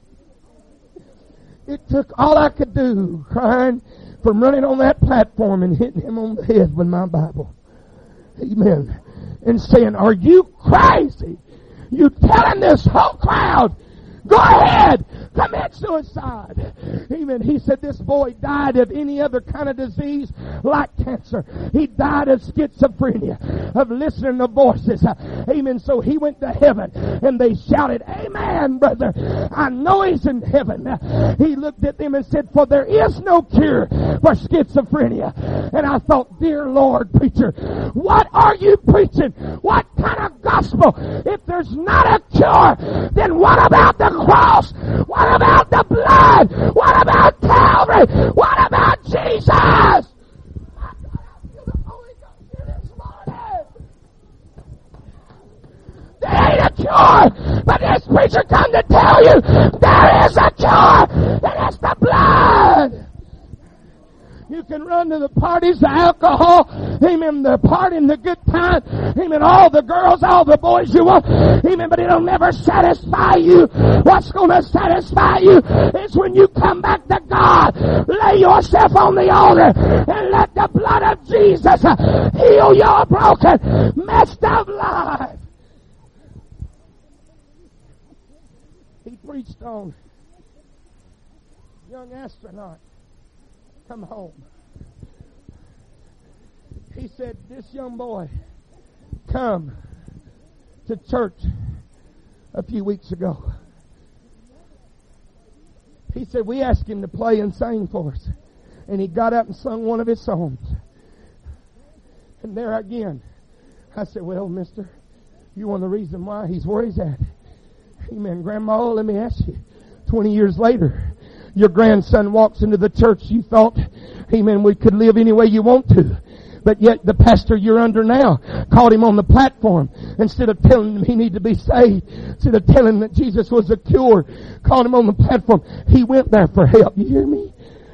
It took all I could do, crying from running on that platform and hitting him on the head with my Bible. Amen. And saying, are you crazy? You telling this whole crowd, go ahead, commit suicide. Amen. He said this boy died of any other kind of disease like cancer. He died of schizophrenia, of listening to voices. Amen. So he went to heaven and they shouted, amen, brother. I know he's in heaven. He looked at them and said, for there is no cure for schizophrenia. And I thought, dear Lord, preacher, what are you preaching? What kind of gospel? If there's not a cure, then what about the cross? What about the blood? What about Calvary? What about Jesus? I feel the Holy Ghost here this morning. cure. But this preacher come to tell you there is a cure, and it's the blood. You can run to the parties, the alcohol, amen, the partying, the good time, amen, all the girls, all the boys you want, amen, but it'll never satisfy you. What's going to satisfy you is when you come back to God, lay yourself on the altar, and let the blood of Jesus heal your broken, messed up life. He preached on young astronaut. Come home. He said, this young boy come to church a few weeks ago. He said, we asked him to play and sing for us. And he got up and sung one of his songs. And there again, I said, well, mister, you want the reason why he's where he's at. Amen. Grandma, let me ask you, twenty years later, your grandson walks into the church you thought, amen, we could live any way you want to. But yet the pastor you're under now called him on the platform. Instead of telling him he needed to be saved, instead of telling him that Jesus was a cure, called him on the platform. He went there for help. You hear me?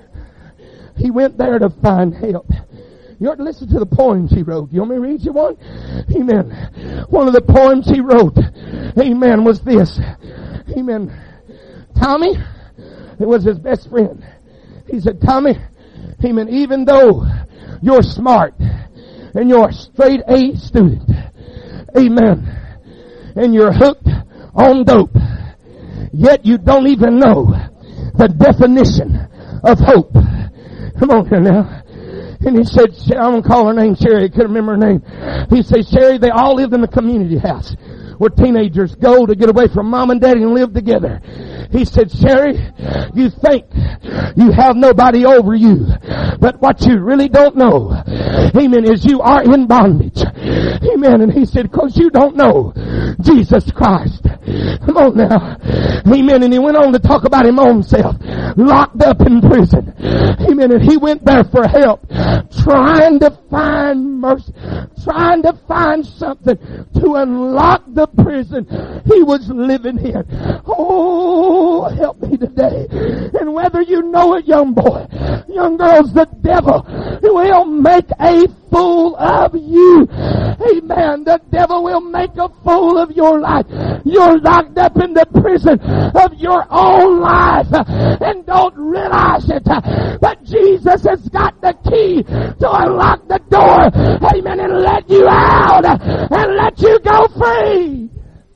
He went there to find help. You ought to listen to the poems he wrote. You want me to read you one? Amen. One of the poems he wrote, amen, was this. Amen. Tommy, it was his best friend. He said, Tommy, amen, even though you're smart and you're a straight A student, amen, and you're hooked on dope, yet you don't even know the definition of hope. Come on here now. And he said, I'm going to call her name Sherry. I couldn't remember her name. He said, Sherry, they all lived in the community house where teenagers go to get away from mom and daddy and live together. He said, Sherry, you think you have nobody over you, but what you really don't know, amen, is you are in bondage. Amen. And he said, because you don't know Jesus Christ. Come on now. Amen. And he went on to talk about his own self, locked up in prison. Amen. And he went there for help, trying to find mercy, trying to find something to unlock the prison he was living in. Oh, help me today. And whether you know it, young boy, young girls, the devil will make a fool of you. Amen. The devil will make a fool of your life. You're locked up in the prison of your own life and don't realize it. But Jesus has got the key to unlock the door. Amen. And let you out and let you go free.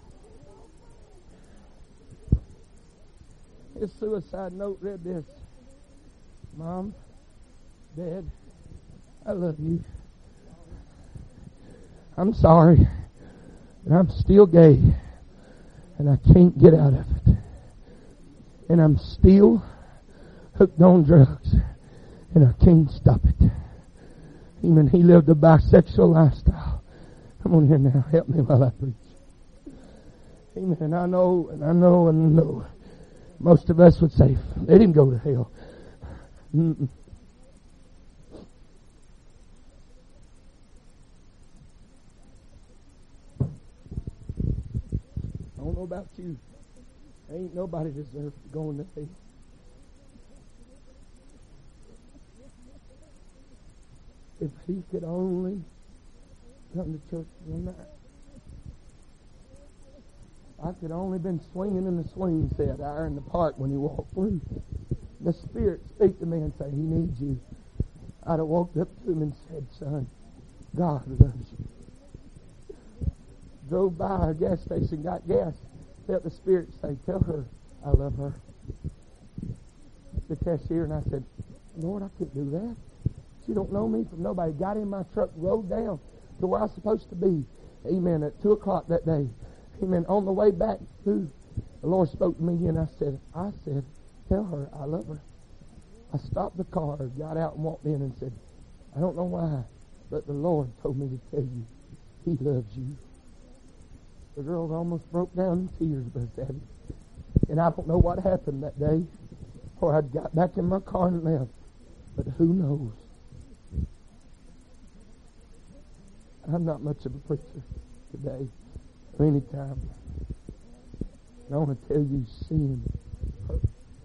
His suicide note read this. Mom, Dad, I love you. I'm sorry, but I'm still gay, and I can't get out of it. And I'm still hooked on drugs, and I can't stop it. Even he lived a bisexual lifestyle. Come on here now, help me while I preach. Amen. I know, and I know, and I know. Most of us would say, let him go to hell. Mm-mm. I don't know about you. Ain't nobody deserves to go into hell. If he could only come to church one night. I could only been swinging in the swing set out in the park when he walked through. The Spirit speak to me and say, he needs you. I'd have walked up to him and said, son, God loves you. Drove by a gas station, got gas, felt the Spirit say, tell her I love her. The cashier, and I said, Lord, I can't do that. She don't know me from nobody. Got in my truck, rode down to where I was supposed to be. Amen. At two o'clock that day. Amen. On the way back through, the Lord spoke to me and I said, I said, tell her I love her. I stopped the car, got out and walked in and said, I don't know why, but the Lord told me to tell you He loves you. The girl almost broke down in tears, Brother Savvy. And I don't know what happened that day, or I'd got back in my car and left. But who knows? I'm not much of a preacher today or any time. And I want to tell you, sin hurts.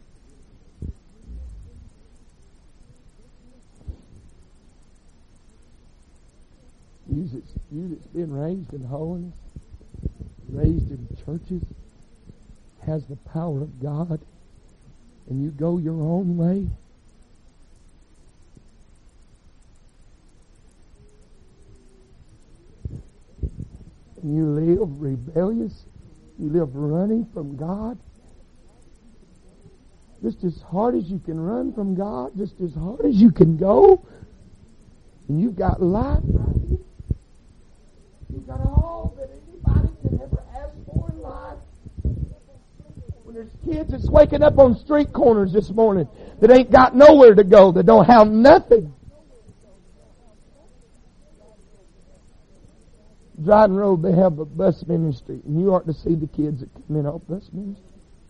You that's, you that's been raised in holiness, raised in churches, has the power of God, and you go your own way, and you live rebellious, you live running from God, just as hard as you can run from God, just as hard as you can go, and you've got life right here. You've got all that anybody can ever ask for in life. When there's kids that's waking up on street corners this morning that ain't got nowhere to go, that don't have nothing. Dryden Road, they have a bus ministry, and you ought to see the kids that come in off bus ministry.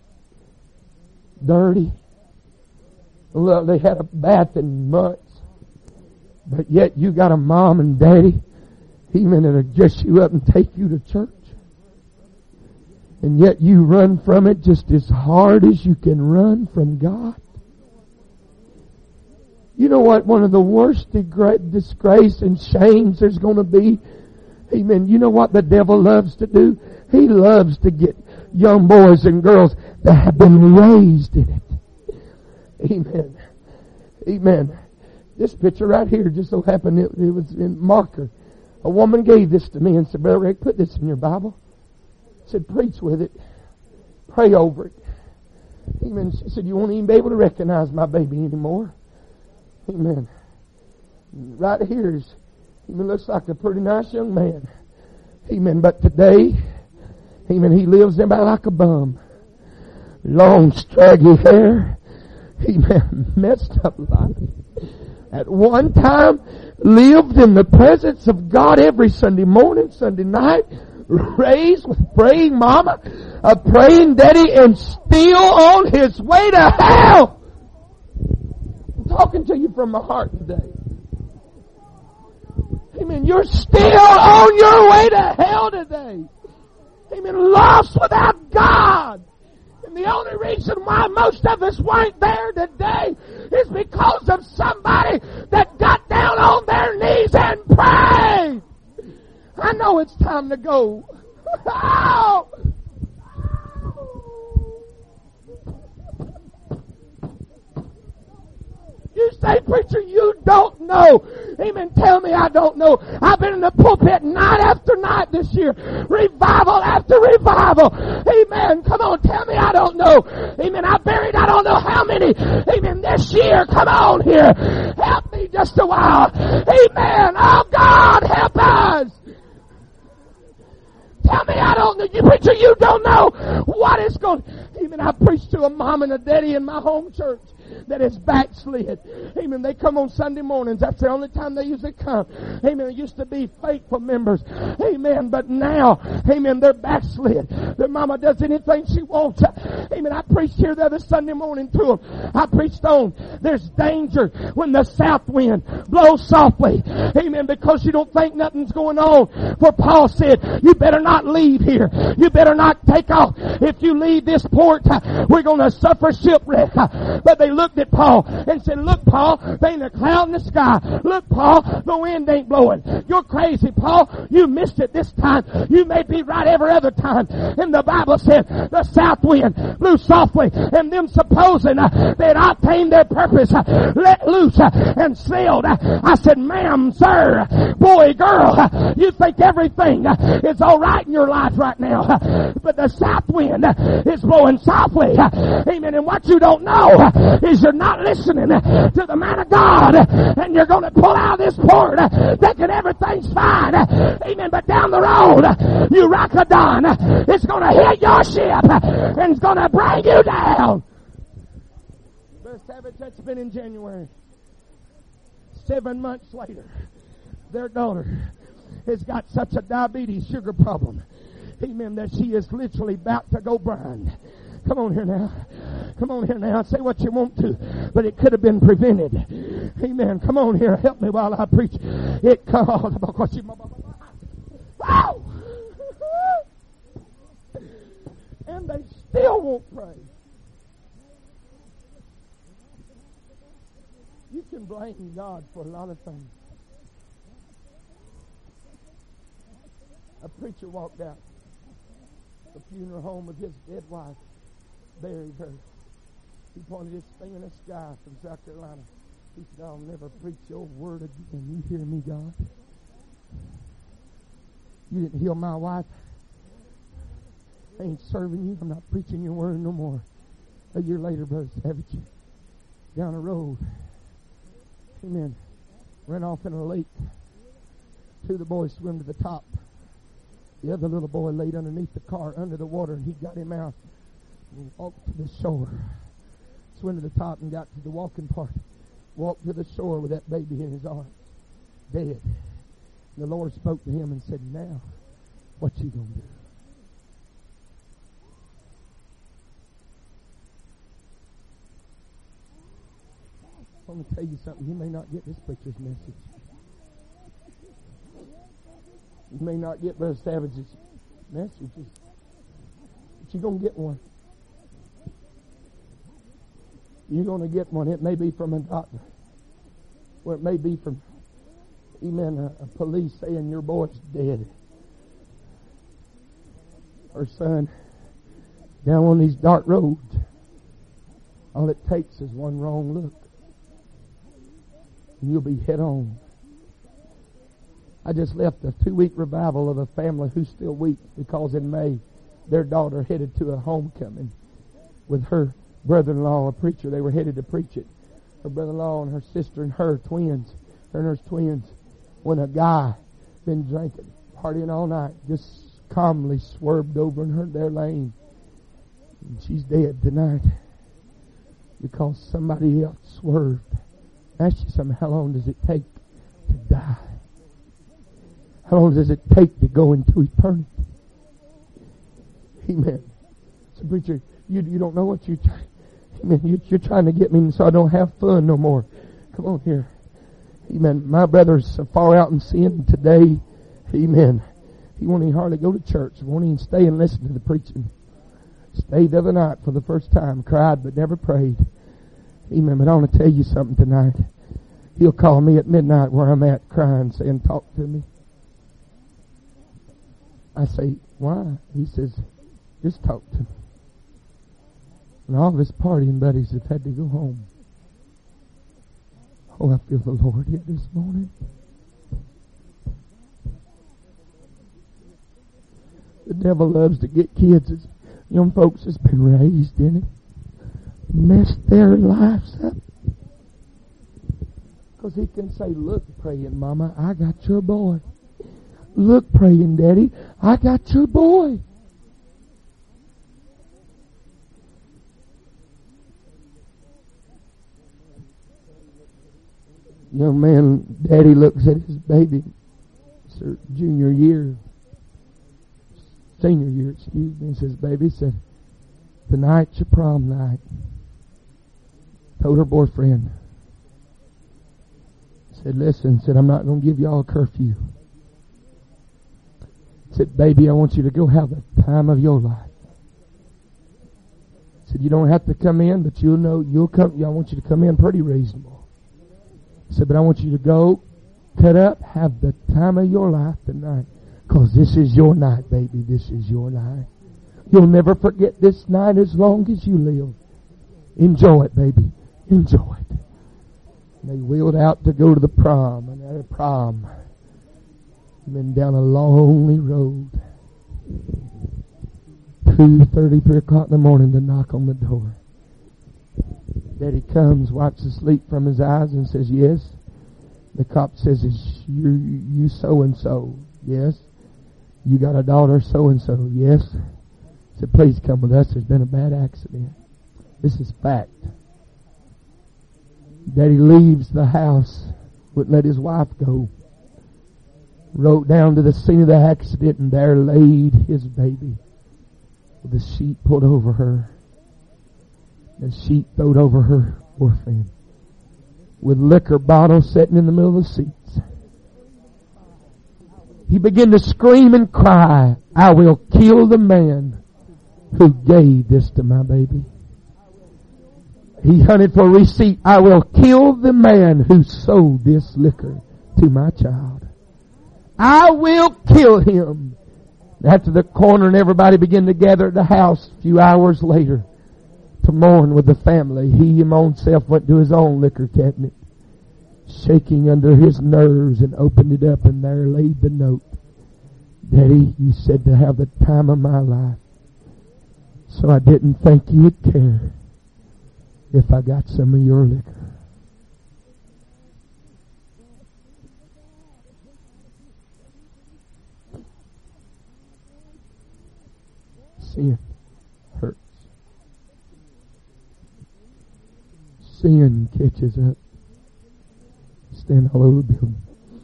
Dirty. Look, they had a bath in months. But yet you got a mom and daddy, amen, that'll dress you up and take you to church. And yet you run from it just as hard as you can run from God. You know what? One of the worst disgrace and shames there's going to be, amen, you know what the devil loves to do? He loves to get young boys and girls that have been raised in it. Amen. Amen. This picture right here just so happened it, it was in marker. A woman gave this to me and said, Brother Rick, put this in your Bible. Said, preach with it. Pray over it. Amen. She said, you won't even be able to recognize my baby anymore. Amen. Right here is, amen, looks like a pretty nice young man. Amen. But today, amen, he lives about like a bum. Long, straggly hair. Amen. Messed up life. At one time, lived in the presence of God every Sunday morning, Sunday night, raised with praying mama, a praying daddy, and still on his way to hell. I'm talking to you from my heart today. Amen. You're still on your way to hell today. Amen. Lost without God. And the only reason why most of us weren't there today is because of somebody that got down on their knees and prayed. I know it's time to go. Oh! You say, preacher, you don't know. Amen. Tell me I don't know. I've been in the pulpit night after night this year. Revival after revival. Amen. Come on, tell me I don't know. Amen. I buried I don't know how many. Amen. This year. Come on here. Help me just a while. Amen. Oh God, help us. Tell me I don't know. You preacher, you don't know what is going. Amen. I preached to a mom and a daddy in my home church that is backslid. Amen. They come on Sunday mornings. That's the only time they usually come. Amen. They used to be faithful members. Amen. But now, amen, they're backslid. Their mama does anything she wants. Amen. I preached here the other Sunday morning to them. I preached on there's danger when the south wind blows softly. Amen. Because you don't think nothing's going on. For Paul said, you better not leave here. You better not take off. If you leave this port, we're going to suffer shipwreck. But they looked at Paul and said, look, Paul, there ain't a cloud in the sky. Look, Paul, the wind ain't blowing. You're crazy, Paul. You missed it this time. You may be right every other time. And the Bible said the south wind blew softly, and them supposing uh, they'd obtained their purpose, uh, let loose uh, and sailed. I said, ma'am, sir, boy, girl, uh, you think everything uh, is all right in your life right now. Uh, but the south wind uh, is blowing softly. Uh, amen. And what you don't know uh, is you're not listening uh, to the man of God, uh, and you're going to pull out of this port uh, thinking everything's fine. Uh, amen. But down the road, uh, you rockadon, uh, it's going to hit your ship uh, and it's going to bring you down. Brother Savage, that's been in January. Seven months later, their daughter has got such a diabetes sugar problem, amen, that she is literally about to go blind. Come on here now. Come on here now. Say what you want to, but it could have been prevented. Amen. Come on here. Help me while I preach. It called. Wow. And they still won't pray. You can blame God for a lot of things. A preacher walked out the funeral home of his dead wife, buried her. He pointed his finger in the sky from South Carolina. He said, I'll never preach your word again. You hear me, God? You didn't heal my wife. I ain't serving you. I'm not preaching your word no more. A year later, Brother Savage, down the road, amen, ran off in a lake. Two of the boys swim to the top. The other little boy laid underneath the car under the water, and he got him out and walked to the shore. Swam to the top and got to the walking part. Walked to the shore with that baby in his arms, dead. And the Lord spoke to him and said, now, what you gonna do? I'm going to tell you something. You may not get this preacher's message. You may not get Brother Savage's messages, but you're going to get one. You're going to get one. It may be from a doctor, or it may be from, amen, a, a police saying your boy's dead. Or son, down on these dark roads, all it takes is one wrong look, and you'll be head on. I just left a two-week revival of a family who still weeps because in May their daughter headed to a homecoming with her brother-in-law, a preacher. They were headed to preach it. Her brother-in-law and her sister and her twins, her and her twins, when a guy been drinking, partying all night, just calmly swerved over in her their lane. And she's dead tonight because somebody else swerved. Ask you something, how long does it take to die? How long does it take to go into eternity? Amen. So preacher, you you don't know what you're trying. Amen. You, you're trying to get me so I don't have fun no more. Come on here. Amen. My brother's far out in sin today. Amen. He won't even hardly go to church. He won't even stay and listen to the preaching. Stayed the other night for the first time. Cried but never prayed. Amen. But I want to tell you something tonight. He'll call me at midnight where I'm at crying saying, talk to me. I say, why? He says, just talk to me. And all of his partying buddies have had to go home. Oh, I feel the Lord here this morning. The devil loves to get kids, as young folks that's been raised in it, mess their lives up. Because he can say, look, praying mama, I got your boy. Look, praying daddy, I got your boy. Young man, daddy looks at his baby, sir, junior year, senior year, excuse me, and says, baby, said, tonight's your prom night. Told her boyfriend, said, listen, said, I'm not going to give y'all a curfew. Said, baby, I want you to go have the time of your life. Said, you don't have to come in, but you'll know, you'll come, I want you to come in pretty reasonable. Said, but I want you to go, cut up, have the time of your life tonight. Because this is your night, baby. This is your night. You'll never forget this night as long as you live. Enjoy it, baby. Enjoy it. And they wheeled out to go to the prom. And at a prom, been down a lonely road. Two thirty, three o'clock in the morning to knock on the door. Daddy comes, wipes the sleep from his eyes and says, yes. The cop says, is you, you so-and-so? Yes. You got a daughter so-and-so? Yes. He said, please come with us. There's been a bad accident. This is fact. Daddy leaves the house, wouldn't let his wife go. Rode down to the scene of the accident and there laid his baby with the sheet pulled over her. The sheet thrown over her boyfriend. With liquor bottles sitting in the middle of the seats. He began to scream and cry, I will kill the man who gave this to my baby. He hunted for a receipt. I will kill the man who sold this liquor to my child. I will kill him. After the coroner and everybody began to gather at the house a few hours later to mourn with the family, he himself went to his own liquor cabinet, shaking under his nerves, and opened it up, and there laid the note. Daddy, you said to have the time of my life, so I didn't think you would care if I got some of your liquor. Sin hurts. Sin catches up. Stand all over the building.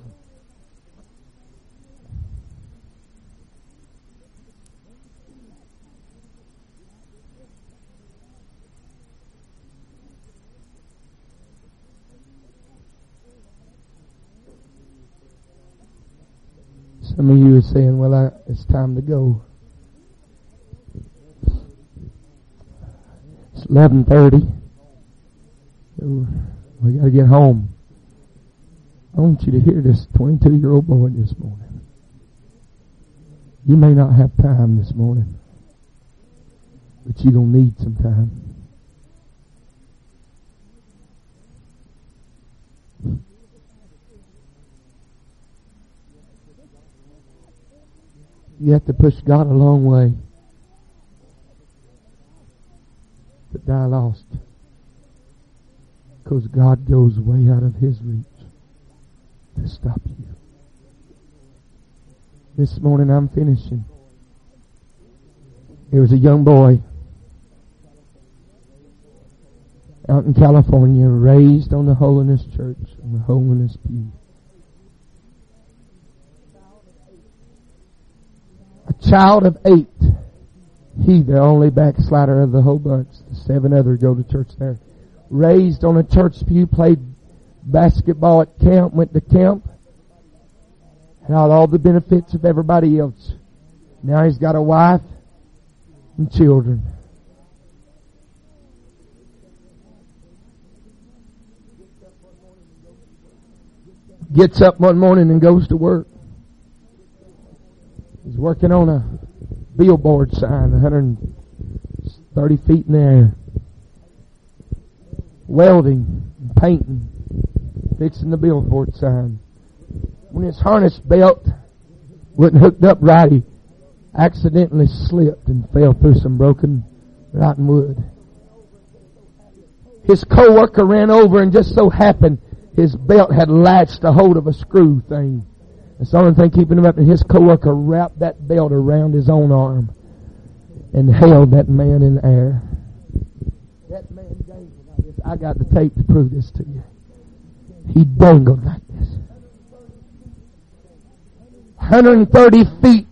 Some of you are saying, well, I, it's time to go. It's eleven thirty. We got to get home. I want you to hear this twenty-two-year-old boy this morning. You may not have time this morning, but you're going to need some time. You have to push God a long way to die lost, because God goes way out of His reach to stop you. This morning I'm finishing. There was a young boy out in California, raised on the Holiness Church, on the Holiness pew. A child of eight. He, the only backslider of the whole bunch. The seven others go to church there. Raised on a church pew, played basketball at camp, went to camp, had all the benefits of everybody else. Now he's got a wife and children. Gets up one morning and goes to work. He's working on a billboard sign, one hundred thirty feet in the air. Welding, painting, fixing the billboard sign. When his harness belt wasn't hooked up right, he accidentally slipped and fell through some broken rotten wood. His co-worker ran over, and just so happened his belt had latched a hold of a screw thing. That's the only thing keeping him up, and his co-worker wrapped that belt around his own arm and held that man in the air. That man dangled like this. I got the tape to prove this to you. He dangled like this. one hundred thirty feet.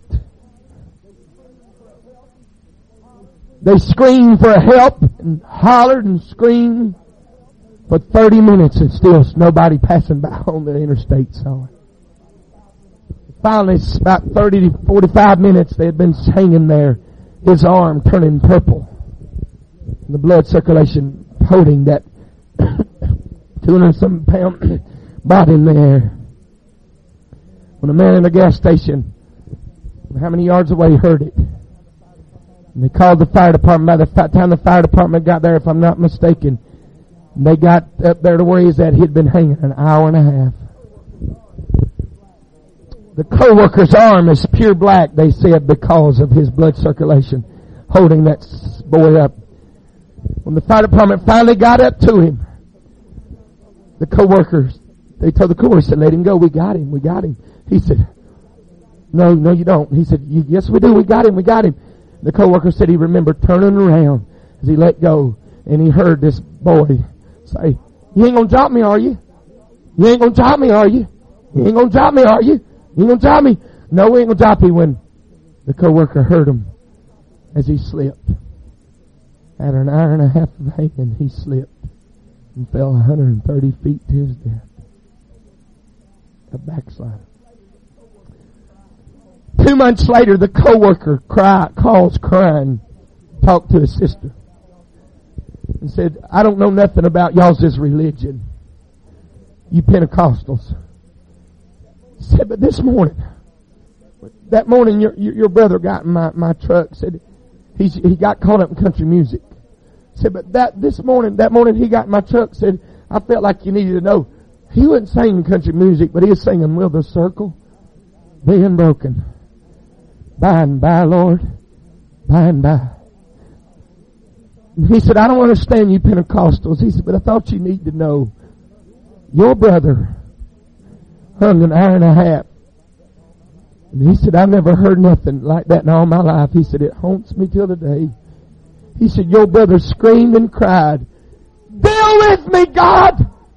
They screamed for help and hollered and screamed for thirty minutes, and still nobody passing by on the interstate saw it. Finally, about thirty to forty-five minutes, they had been hanging there, his arm turning purple, and the blood circulation holding that two hundred some pound body in there. When a man in a gas station, how many yards away, heard it, and they called the fire department. By the time the fire department got there, if I'm not mistaken, they got up there to where he's at, he'd been hanging an hour and a half. The co-worker's arm is pure black, they said, because of his blood circulation holding that boy up. When the fire department finally got up to him, the co-workers, they told the co-worker, said, let him go, we got him, we got him. He said, no, no you don't. He said, yes we do, we got him, we got him. The co-worker said he remembered turning around as he let go, and he heard this boy say, you ain't gonna drop me, are you? You ain't gonna drop me, are you? You ain't gonna drop me, are you? You ain't gonna drop me? No, we ain't gonna drop you. When the co-worker heard him as he slipped. After an hour and a half of hanging, he slipped and fell one hundred thirty feet to his death. A backslider. Two months later, the co-worker cry, calls crying talked to his sister and said, I don't know nothing about y'all's religion, you Pentecostals. He said, but this morning, that morning your your, your brother got in my, my truck, said he's, he got caught up in country music. Said, but that this morning, that morning he got in my truck, said, I felt like you needed to know. He wasn't singing country music, but he was singing Will the Circle Being Broken. By and by, Lord, by and by. He said, I don't understand you Pentecostals. He said, but I thought you need to know. Your brother hung an hour and a half. And he said, I've never heard nothing like that in all my life. He said, it haunts me till today. He said, your brother screamed and cried, deal with me, God!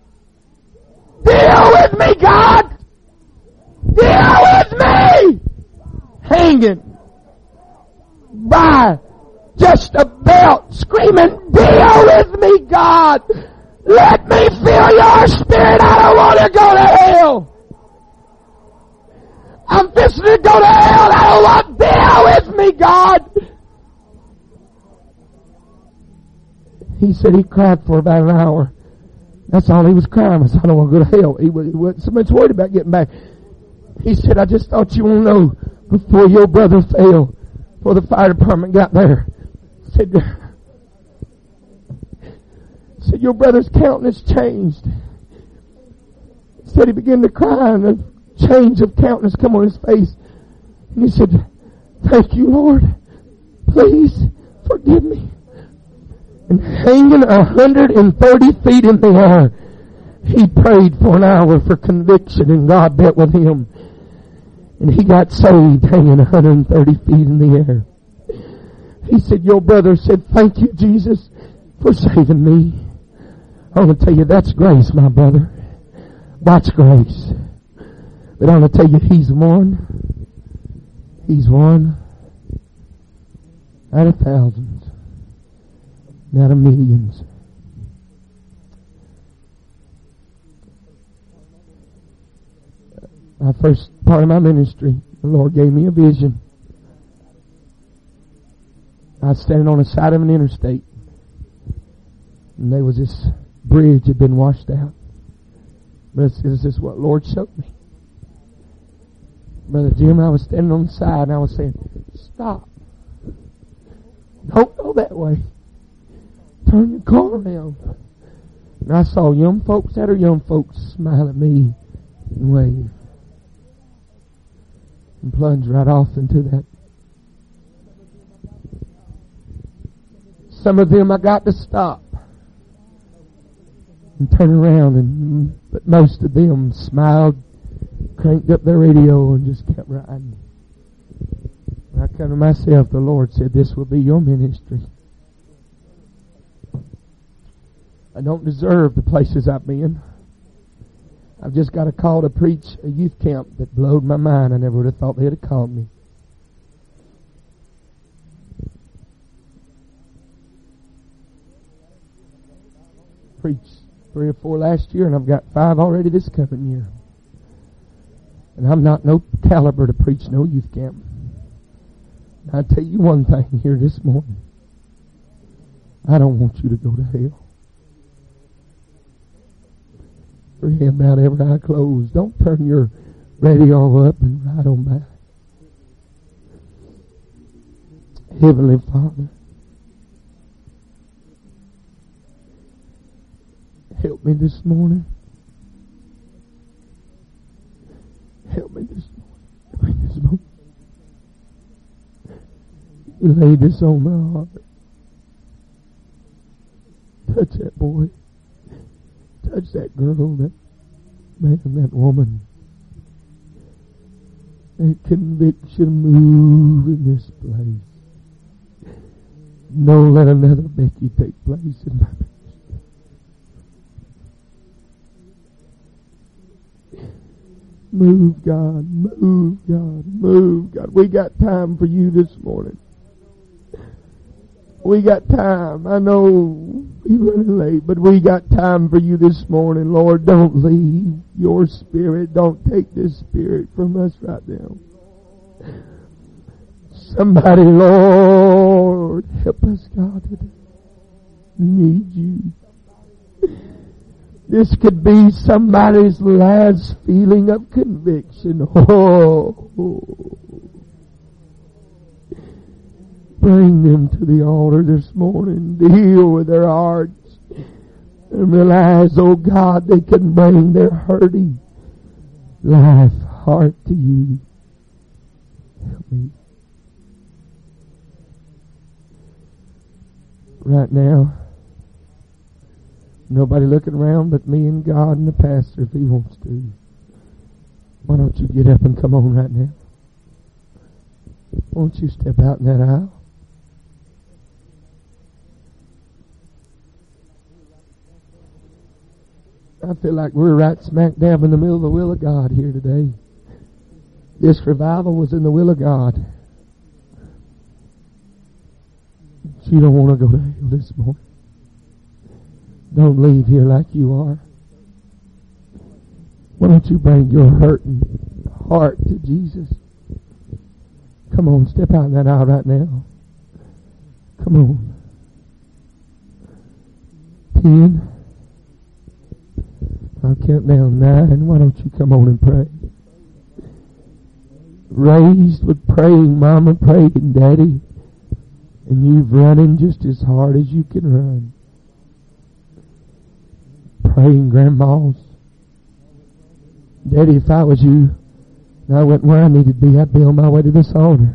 Deal with me, God! Deal with me! Hanging by just a belt, screaming, deal with me, God! Let me feel your spirit. I don't want to go to hell. I'm fixing to go to hell. I don't want to deal with me, God. He said he cried for about an hour. That's all he was crying. I said, I don't want to go to hell. He was, he was so much worried about getting back. He said, I just thought you want to know before your brother fell, before the fire department got there. Said, said your brother's countenance changed. Said he began to cry and a change of countenance come on his face. And he said, thank you, Lord. Please forgive me. And hanging a hundred and thirty feet in the air, he prayed for an hour for conviction, and God dealt with him. And he got saved hanging a hundred and thirty feet in the air. He said, your brother said, thank you, Jesus, for saving me. I want to tell you, that's grace, my brother. That's grace. But I want to tell you, he's one. He's one out of thousands, not of millions. My first part of my ministry, the Lord gave me a vision. I was standing on the side of an interstate, and there was this bridge had been washed out. But this is what the Lord showed me. Brother Jim, I was standing on the side, and I was saying, stop. Don't go that way. Turn your car around. And I saw young folks that are young folks smile at me and wave. And plunge right off into that. Some of them I got to stop and turn around, and but most of them smiled, cranked up their radio, and just kept riding. When I come to myself, the Lord said, this will be your ministry. I don't deserve the places I've been. I've just got a call to preach a youth camp that blowed my mind. I never would have thought they'd have called me. Preached three or four last year, and I've got five already this coming year. And I'm not no caliber to preach no youth camp. And I tell you one thing here this morning. I don't want you to go to hell. For him, about every eye closed. Don't turn your radio up and ride on back. Heavenly Father, help me this morning. Help me this morning. Help me this morning. You lay this on my heart. Touch that boy. Touch that girl, that man, that woman. That conviction move in this place. Don't let another Becky take place in my ministry. Move, God. Move, God. Move, God. We got time for you this morning. We got time. I know we're running late, but we got time for you this morning. Lord, don't leave your spirit. Don't take this spirit from us right now. Somebody, Lord, help us, God, today. We need you. This could be somebody's last feeling of conviction. Oh, bring them to the altar this morning. Deal with their hearts. And realize, oh God, they can bring their hurting life, heart to you. Help me. Right now, nobody looking around but me and God and the pastor if he wants to. Why don't you get up and come on right now? Won't you step out in that aisle? I feel like we're right smack dab in the middle of the will of God here today. This revival was in the will of God. You don't want to go to hell this morning. Don't leave here like you are. Why don't you bring your hurting heart to Jesus? Come on, step out in that aisle right now. Come on. Ten. I'll count down nine. Why don't you come on and pray? Raised with praying, Mama praying, Daddy. And you've running just as hard as you can run. Praying, grandmas. Daddy, if I was you, and I went where I needed to be, I'd be on my way to this altar.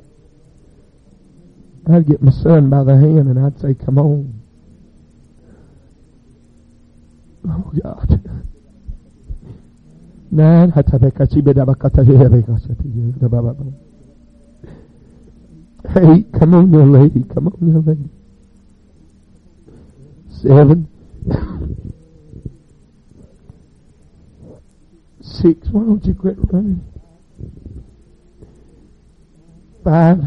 I'd get my son by the hand and I'd say, come on. Oh God. Nine. Hey, come on, young lady. Come on, young lady. Seven. Six. Why don't you quit running? Five.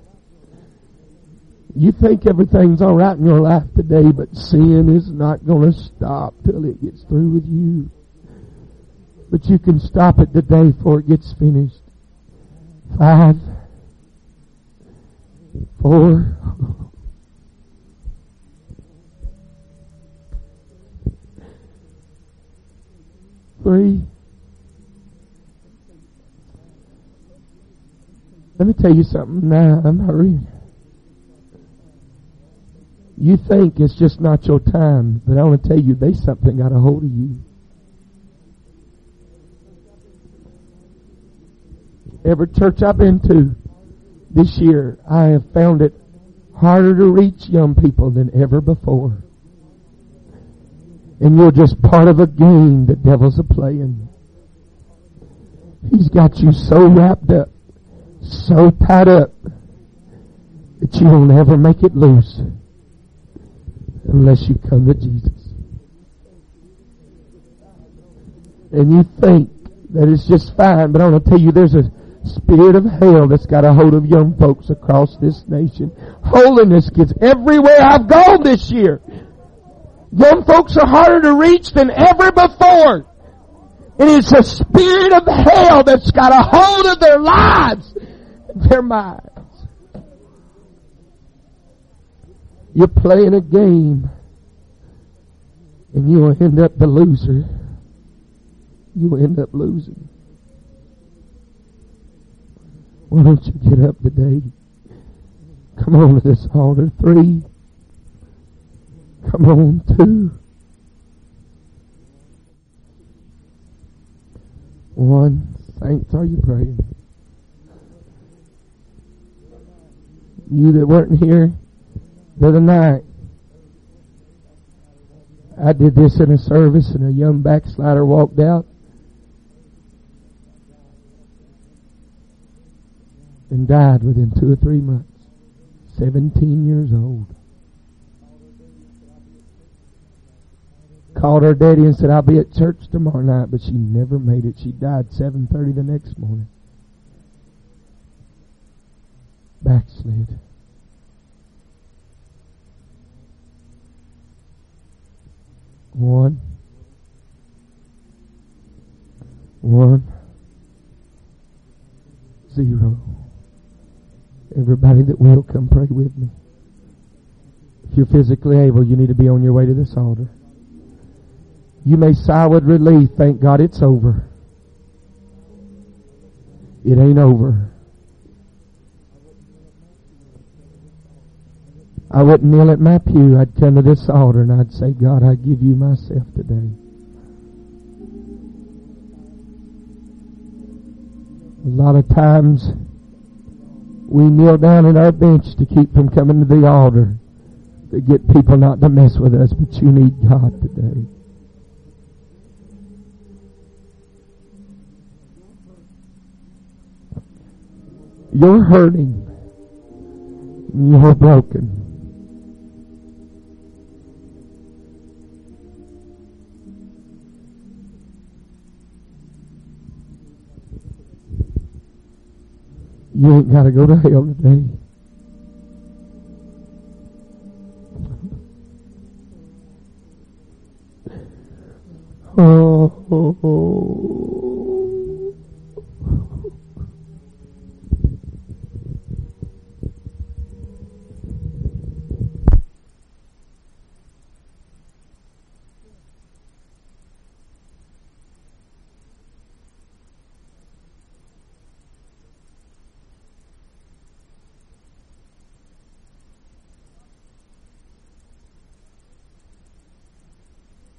You think everything's all right in your life today, but sin is not going to stop till it gets through with you. But you can stop it today before it gets finished. Five. Four. Three. Let me tell you something. Now, I'm hurrying. You think it's just not your time, but I want to tell you, there's something got a hold of you. Every church I've been to this year, I have found it harder to reach young people than ever before. And you're just part of a game the devil's a playing. He's got you so wrapped up, so tied up, that you will never make it loose unless you come to Jesus. And you think that it's just fine, but I want to tell you there's a spirit of hell that's got a hold of young folks across this nation. Holiness gets everywhere I've gone this year. Young folks are harder to reach than ever before. And it's a spirit of hell that's got a hold of their lives and their minds. You're playing a game and you'll end up the loser. You'll end up losing. Why don't you get up today? Come on to this altar. Three. Come on, two. One. Saints, are you praying? You that weren't here the other night, I did this in a service and a young backslider walked out and died within two or three months. Seventeen years old. Called her daddy and said, I'll be at church tomorrow night, but she never made it. She died seven thirty the next morning. Backslid. One. One. Zero. Everybody that will, come pray with me. If you're physically able, you need to be on your way to this altar. You may sigh with relief, thank God it's over. It ain't over. I wouldn't kneel at my pew. I'd come to this altar and I'd say, God, I give you myself today. A lot of times we kneel down at our bench to keep from coming to the altar, to get people not to mess with us, but you need God today. You're hurting. You're broken. You ain't got to go to hell today. Oh, oh, oh.